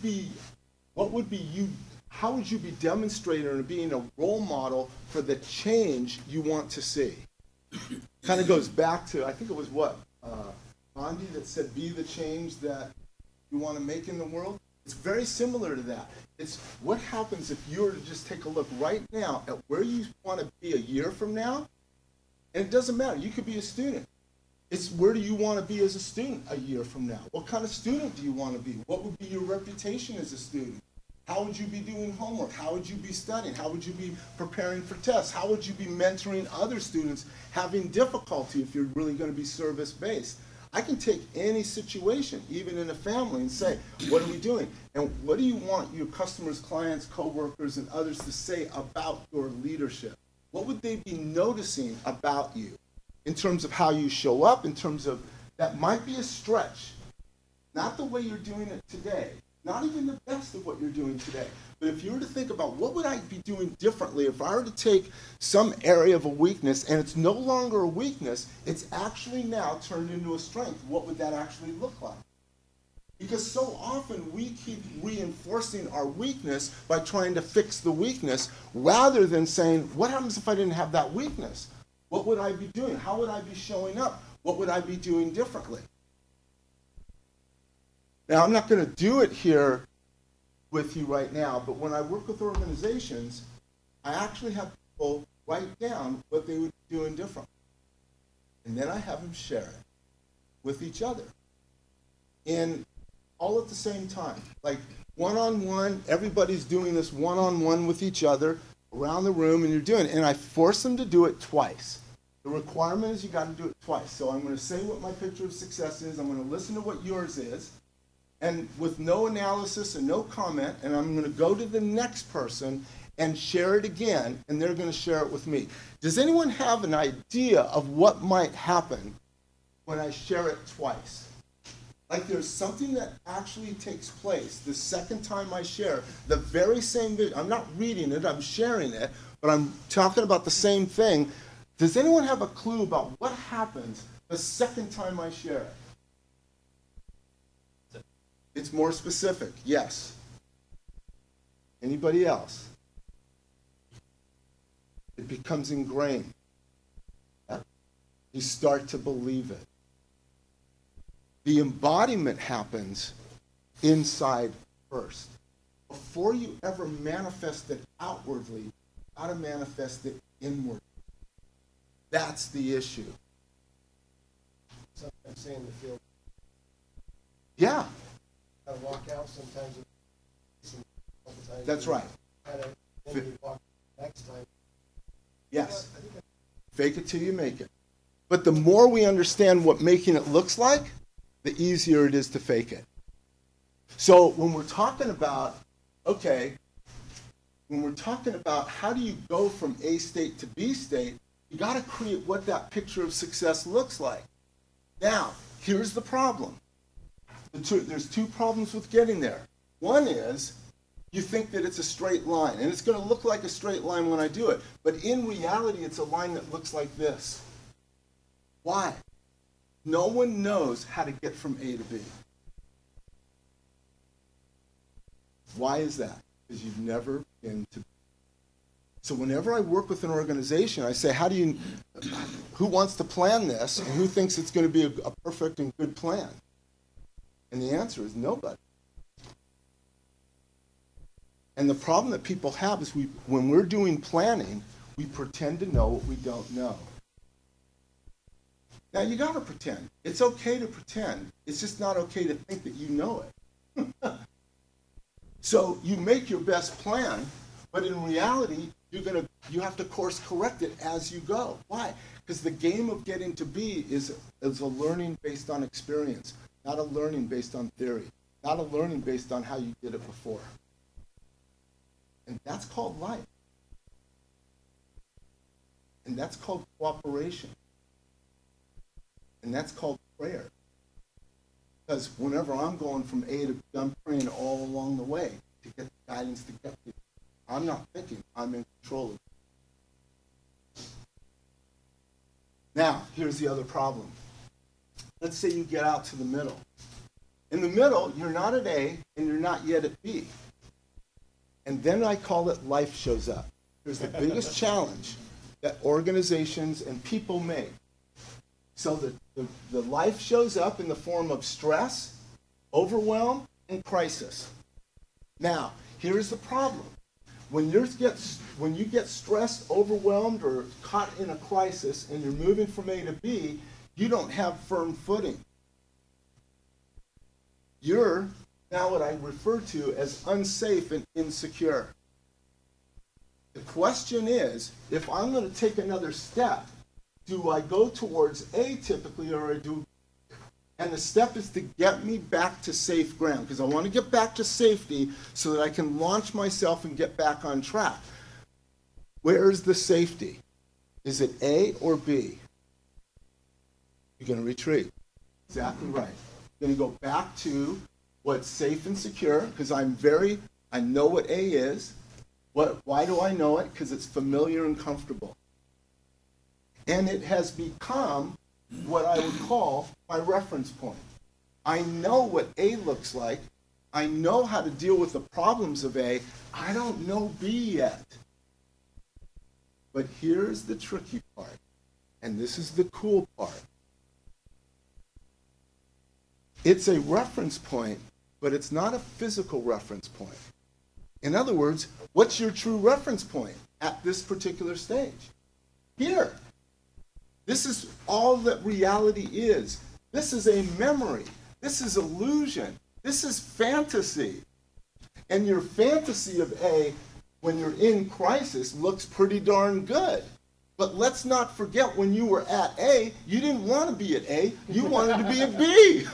How would you be demonstrating or being a role model for the change you want to see? Kind of goes back to, I think it was Gandhi that said, be the change that you want to make in the world. It's very similar to that. It's what happens if you were to just take a look right now at where you want to be a year from now, and it doesn't matter. You could be a student. It's where do you want to be as a student a year from now? What kind of student do you want to be? What would be your reputation as a student? How would you be doing homework? How would you be studying? How would you be preparing for tests? How would you be mentoring other students having difficulty if you're really going to be service-based? I can take any situation, even in a family, and say, what are we doing? And what do you want your customers, clients, coworkers, and others to say about your leadership? What would they be noticing about you in terms of how you show up, in terms of that might be a stretch, not the way you're doing it today, not even the best of what you're doing today. But if you were to think about what would I be doing differently if I were to take some area of a weakness and it's no longer a weakness, it's actually now turned into a strength, what would that actually look like? Because so often we keep reinforcing our weakness by trying to fix the weakness rather than saying, what happens if I didn't have that weakness? What would I be doing? How would I be showing up? What would I be doing differently? Now, I'm not going to do it here with you right now, but when I work with organizations, I actually have people write down what they would be doing differently. And then I have them share it with each other. And all at the same time. Like one-on-one, everybody's doing this one-on-one with each other around the room, and you're doing it. And I force them to do it twice. The requirement is you got to do it twice. So I'm going to say what my picture of success is. I'm going to listen to what yours is. And with no analysis and no comment, and I'm going to go to the next person and share it again, and they're going to share it with me. Does anyone have an idea of what might happen when I share it twice? Like there's something that actually takes place the second time I share the very same video. I'm not reading it, I'm sharing it, but I'm talking about the same thing. Does anyone have a clue about what happens the second time I share it? It's more specific, yes. Anybody else? It becomes ingrained. You start to believe it. The embodiment happens inside first. Before you ever manifest it outwardly, you got to manifest it inwardly. That's the issue. Sometimes saying the field, Yeah, kind of walk out sometimes. Sometimes that's right. Kind of, then you walk next time. Yes. I think Fake it till you make it. But the more we understand what making it looks like, the easier it is to fake it. So when we're talking about, okay, when we're talking about how do you go from A state to B state, you got to create what that picture of success looks like. Now, here's the problem. There's two problems with getting there. One is you think that it's a straight line, and it's going to look like a straight line when I do it. But in reality, it's a line that looks like this. Why? No one knows how to get from A to B. Why is that? Because you've never been to B. So whenever I work with an organization, I say, who wants to plan this, and who thinks it's going to be a perfect and good plan? And the answer is nobody. And the problem that people have is when we're doing planning, we pretend to know what we don't know. Now, you got to pretend. It's okay to pretend. It's just not okay to think that you know it. So you make your best plan, but in reality, you have to course correct it as you go. Why? Because the game of getting to B is a learning based on experience, not a learning based on theory, not a learning based on how you did it before. And that's called life. And that's called cooperation. And that's called prayer. Because whenever I'm going from A to B, I'm praying all along the way to get the guidance to get there. I'm not thinking, I'm in control of it. Now, here's the other problem. Let's say you get out to the middle. In the middle, you're not at A and you're not yet at B. And then I call it life shows up. Here's the biggest challenge that organizations and people make. So the life shows up in the form of stress, overwhelm, and crisis. Now, here's the problem. When you get stressed, overwhelmed, or caught in a crisis, and you're moving from A to B, you don't have firm footing. You're now what I refer to as unsafe and insecure. The question is, if I'm going to take another step, do I go towards A typically, or do And the step is to get me back to safe ground, because I want to get back to safety so that I can launch myself and get back on track. Where is the safety? Is it A or B? You're going to retreat. Exactly right. You're going to go back to what's safe and secure, because I know what A is. Why do I know it? Because it's familiar and comfortable. And it has become what I would call my reference point. I know what A looks like. I know how to deal with the problems of A. I don't know B yet. But here's the tricky part, and this is the cool part. It's a reference point, but it's not a physical reference point. In other words, what's your true reference point at this particular stage? Here. This is all that reality is. This is a memory. This is illusion. This is fantasy. And your fantasy of A, when you're in crisis, looks pretty darn good. But let's not forget, when you were at A, you didn't want to be at A, you wanted to be at B.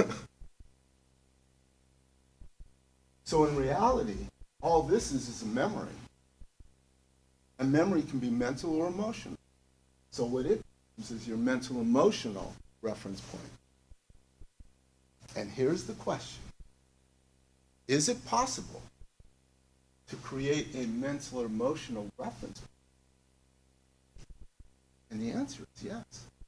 So in reality, all this is a memory. A memory can be mental or emotional. So what it is your mental emotional reference point. And here's the question. Is it possible to create a mental or emotional reference point? And the answer is yes.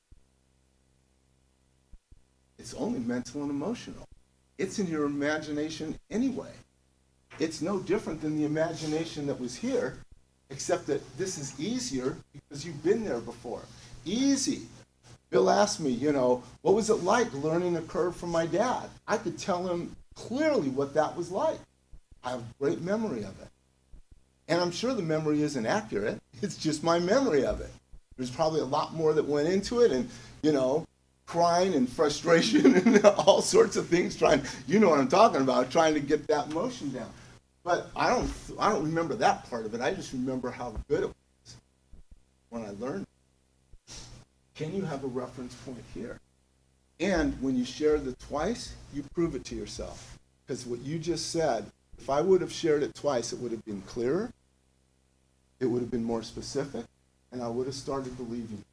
It's only mental and emotional. It's in your imagination anyway. It's no different than the imagination that was here, except that this is easier because you've been there before. Easy. Bill asked me, what was it like learning a curve from my dad? I could tell him clearly what that was like. I have great memory of it. And I'm sure the memory isn't accurate. It's just my memory of it. There's probably a lot more that went into it, and, crying and frustration and all sorts of things trying, you know what I'm talking about, trying to get that motion down. But I don't remember that part of it. I just remember how good it was when I learned it. Can you have a reference point here? And when you share the twice, you prove it to yourself. Because what you just said, if I would have shared it twice, it would have been clearer, it would have been more specific, and I would have started believing.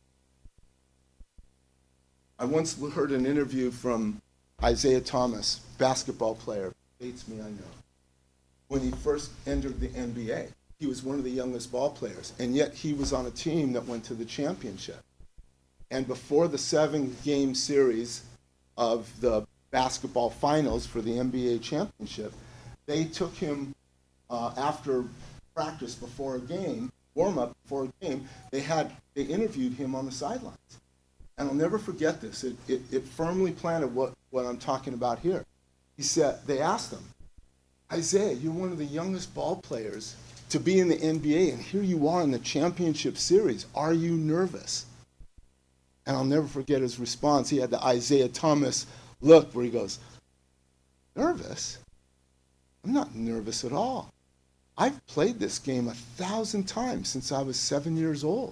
I once heard an interview from Isaiah Thomas, basketball player, hates me, I know. When he first entered the NBA, he was one of the youngest ball players, and yet he was on a team that went to the championship. And before the 7-game series of the basketball finals for the NBA championship, they took him after practice before a game, warm-up before a game, they interviewed him on the sidelines. And I'll never forget this. It firmly planted what I'm talking about here. He said, they asked him, Isaiah, you're one of the youngest ball players to be in the NBA, and here you are in the championship series. Are you nervous? And I'll never forget his response. He had the Isaiah Thomas look where he goes, nervous? I'm not nervous at all. I've played this game 1,000 times since I was 7 years old.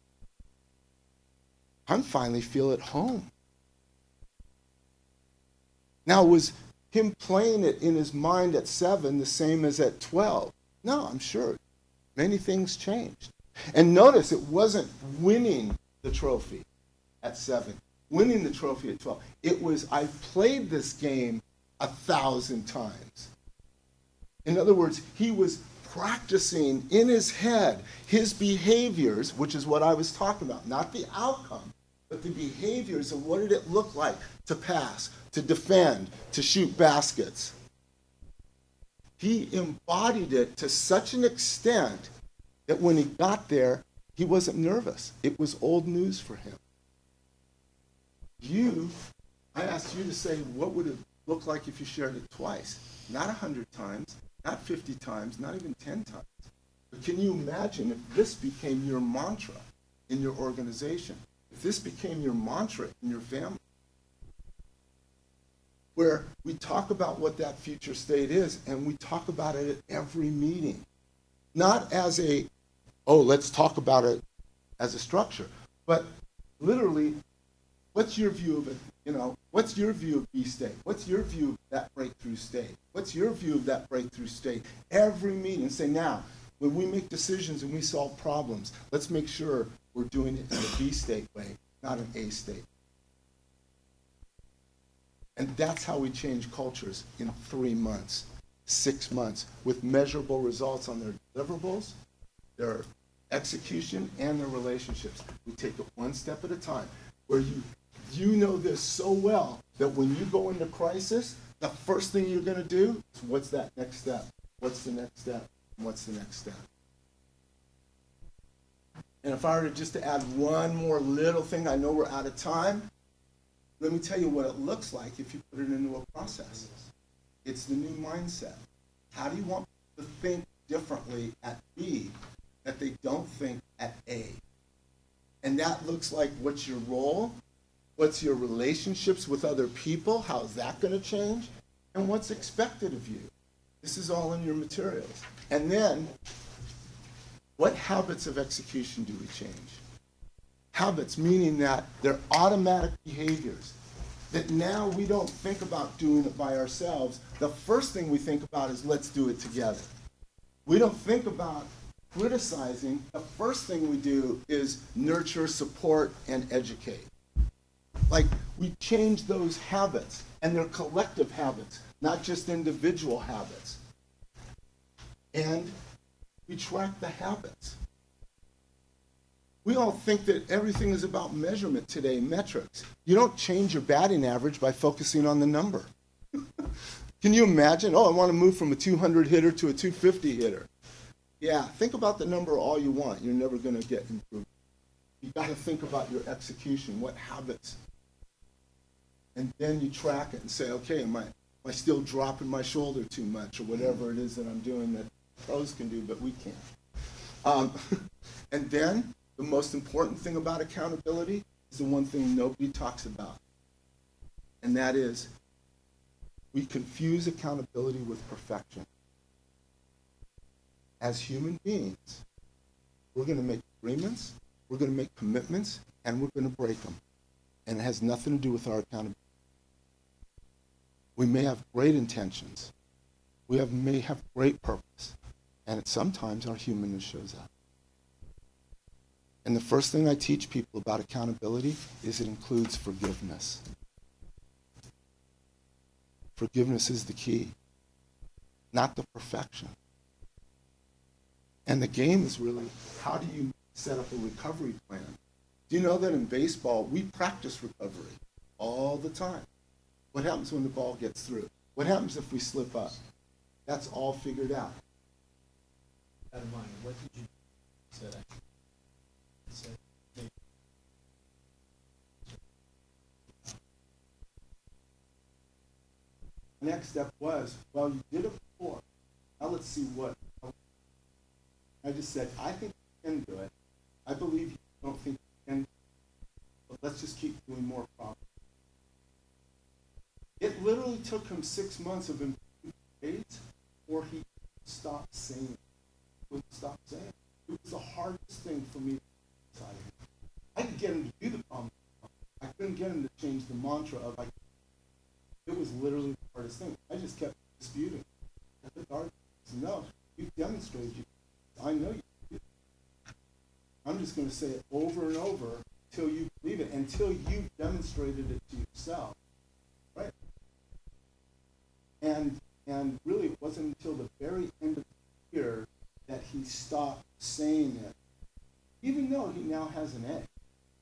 I finally feel at home. Now, was him playing it in his mind at 7 the same as at 12? No, I'm sure. Many things changed. And notice it wasn't winning the trophy at 7, winning the trophy at 12. It was, I've played this game 1,000 times. In other words, he was practicing in his head his behaviors, which is what I was talking about, not the outcome, but the behaviors of what did it look like to pass, to defend, to shoot baskets. He embodied it to such an extent that when he got there, he wasn't nervous. It was old news for him. I asked you to say, what would it look like if you shared it twice? Not 100 times, not 50 times, not even 10 times. But can you imagine if this became your mantra in your organization? If this became your mantra in your family? Where we talk about what that future state is, and we talk about it at every meeting. Not as let's talk about it as a structure, but literally, what's your view of it? What's your view of B state? What's your view of that breakthrough state? What's your view of that breakthrough state? Every meeting, say, now, when we make decisions and we solve problems, let's make sure we're doing it in a B state way, not an A state. And that's how we change cultures in 3 months, 6 months, with measurable results on their deliverables, their execution, and their relationships. We take it one step at a time, where you know this so well that when you go into crisis, the first thing you're going to do is, what's that next step? What's the next step? What's the next step? And if I were just to add one more little thing, I know we're out of time. Let me tell you what it looks like if you put it into a process. It's the new mindset. How do you want people to think differently at B that they don't think at A? And that looks like, what's your role? What's your relationships with other people? How is that going to change? And what's expected of you? This is all in your materials. And then, what habits of execution do we change? Habits, meaning that they're automatic behaviors, that now we don't think about doing it by ourselves. The first thing we think about is, let's do it together. We don't think about criticizing. The first thing we do is nurture, support, and educate. Like, we change those habits, and they're collective habits, not just individual habits. And we track the habits. We all think that everything is about measurement today, metrics. You don't change your batting average by focusing on the number. Can you imagine? Oh, I want to move from a 200 hitter to a 250 hitter. Yeah, think about the number all you want. You're never going to get improvement. You got to think about your execution, what habits. And then you track it and say, okay, am I still dropping my shoulder too much, or whatever it is that I'm doing that pros can do, but we can't. And then the most important thing about accountability is the one thing nobody talks about. And that is, we confuse accountability with perfection. As human beings, we're going to make agreements, we're going to make commitments, and we're going to break them. And it has nothing to do with our accountability. We may have great intentions. We may have great purpose. And sometimes our humanness shows up. And the first thing I teach people about accountability is it includes forgiveness. Forgiveness is the key, not the perfection. And the game is really, how do you set up a recovery plan? Do you know that in baseball, we practice recovery all the time? What happens when the ball gets through? What happens if we slip up? That's all figured out. Out of mind, what did you say? Next step was, well, you did it before. Now let's see what. I just said, I think you can do it. I believe you don't think you can, but let's just keep doing more problems. It literally took him 6 months of improving grades before he stopped saying it. Wouldn't stop saying it. It was the hardest thing for me to decide. I could get him to do the problem. I couldn't get him to change the mantra of it was literally the hardest thing. I just kept disputing. No, you've demonstrated you. I know you do. I'm just going to say it over and over until you believe it, until you've demonstrated it to yourself. Right? And really, it wasn't until the very end of the year that he stopped saying it, even though he now has an A.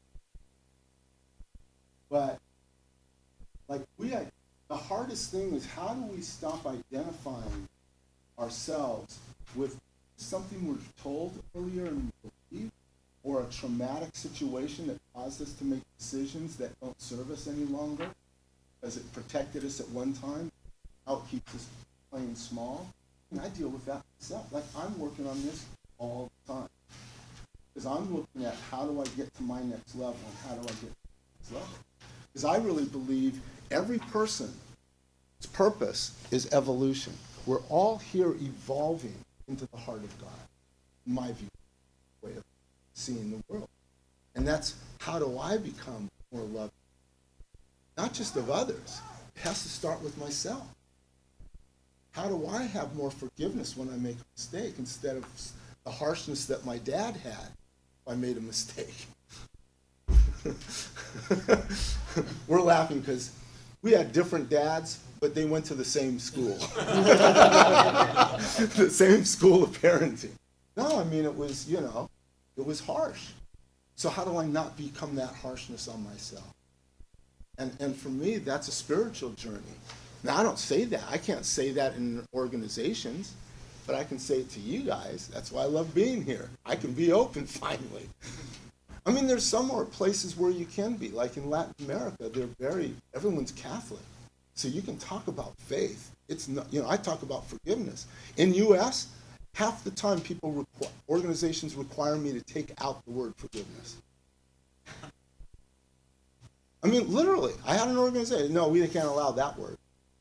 But, like, the hardest thing is, how do we stop identifying ourselves with something we're told earlier and we believe, or a traumatic situation that caused us to make decisions that don't serve us any longer because it protected us at one time, how it keeps us playing small? And I deal with that myself. Like, I'm working on this all the time because I'm looking at, how do I get to my next level, and how do I get to the next level? Because I really believe every person's purpose is evolution. We're all here evolving into the heart of God, in my view, way of seeing the world. And that's, how do I become more loving? not just of others. It has to start with myself. How do I have more forgiveness when I make a mistake instead of the harshness that my dad had if I made a mistake? We're laughing because we had different dads, but they went to the same school. The same school of parenting. No, I mean, it was, you know, it was harsh. So how do I not become that harshness on myself? And for me, that's a spiritual journey. Now, I don't say that. I can't say that in organizations, but I can say it to you guys. That's why I love being here. I can be open finally. I mean, there's some more places where you can be. Like in Latin America, everyone's Catholic. So you can talk about faith. It's not, you know, I talk about forgiveness. In U.S., half the time organizations require me to take out the word forgiveness. I mean, literally, I had an organization. No, we can't allow that word.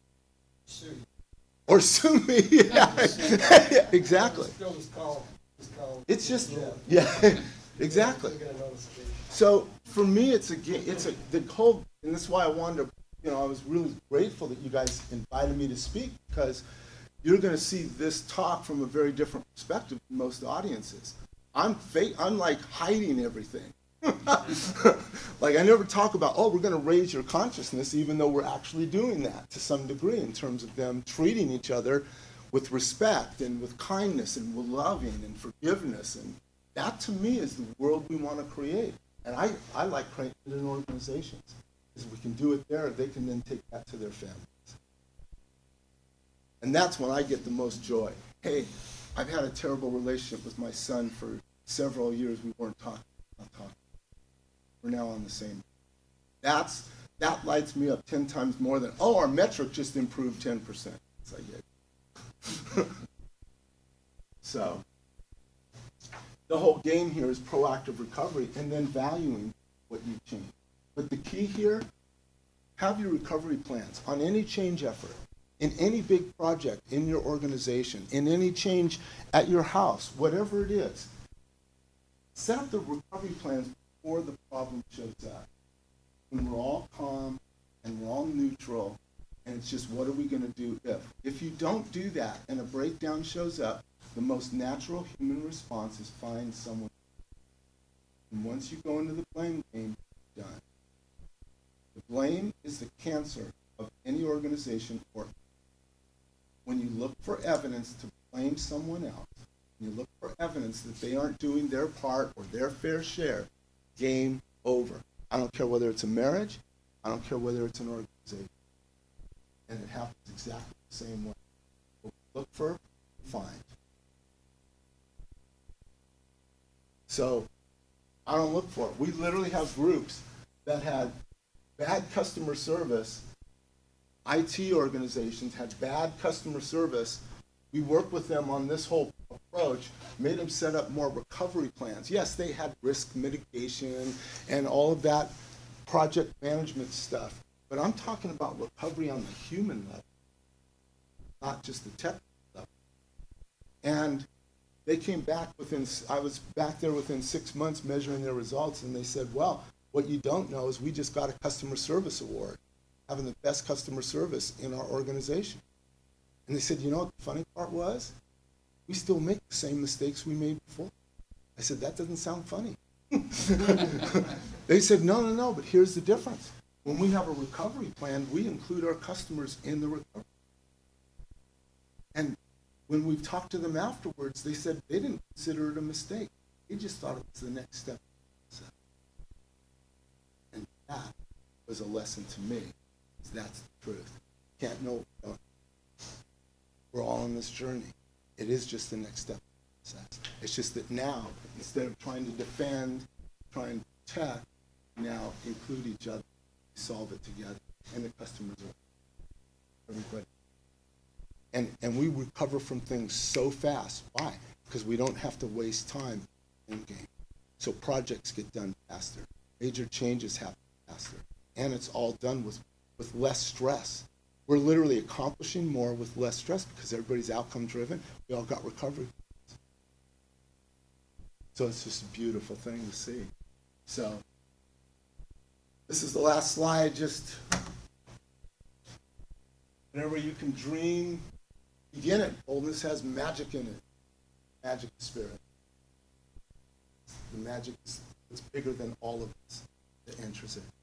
Or sue me. Yeah, exactly. It's just, yeah, exactly. So for me, the whole, and that's why I wanted to, you know, I was really grateful that you guys invited me to speak, because you're going to see this talk from a very different perspective than most audiences. I'm like hiding everything. Like I never talk about, oh, we're going to raise your consciousness, even though we're actually doing that to some degree in terms of them treating each other with respect and with kindness and with loving and forgiveness. And that to me is the world we want to create. And I like creating it in organizations. Because we can do it there, they can then take that to their families. And that's when I get the most joy. Hey, I've had a terrible relationship with my son for several years. We weren't talking, not talking. We're now on the same. That lights me up 10 times more than, oh, our metric just improved 10%. It's like, yeah. So the whole game here is proactive recovery and then valuing what you change. But the key here, have your recovery plans on any change effort, in any big project in your organization, in any change at your house, whatever it is. Set up the recovery plans before the problem shows up. When we're all calm and we're all neutral, and it's just what are we going to do if? If you don't do that and a breakdown shows up, the most natural human response is find someone. And once you go into the blame game, you're done. The blame is the cancer of any organization or when you look for evidence to blame someone else, you look for evidence that they aren't doing their part or their fair share, game over. I don't care whether it's a marriage, I don't care whether it's an organization. And it happens exactly the same way. Look for, find. So I don't look for it. We literally have groups that had bad customer service. IT organizations had bad customer service. We worked with them on this whole approach, made them set up more recovery plans. Yes, they had risk mitigation and all of that project management stuff, but I'm talking about recovery on the human level, not just the technical level. And they came back I was back there within 6 months measuring their results, and they said, well, what you don't know is we just got a customer service award, having the best customer service in our organization. And they said, you know what the funny part was? We still make the same mistakes we made before. I said, that doesn't sound funny. They said, no, but here's the difference. When we have a recovery plan, we include our customers in the recovery. And when we've talked to them afterwards, they said they didn't consider it a mistake. They just thought it was the next step. And that was a lesson to me. That's the truth. Can't know. We're all on this journey. It is just the next step. It's just that now, instead of trying to defend, trying to protect, now include each other, solve it together, and the customers are everybody. And we recover from things so fast. Why? Because we don't have to waste time in game. So projects get done faster. Major changes happen faster. And it's all done with less stress. We're literally accomplishing more with less stress because everybody's outcome driven. We all got recovery. So it's just a beautiful thing to see. So this is the last slide. Just Whenever you can dream, begin it. Boldness has magic in it. Magic is spirit. The magic is it's bigger than all of us that enters it.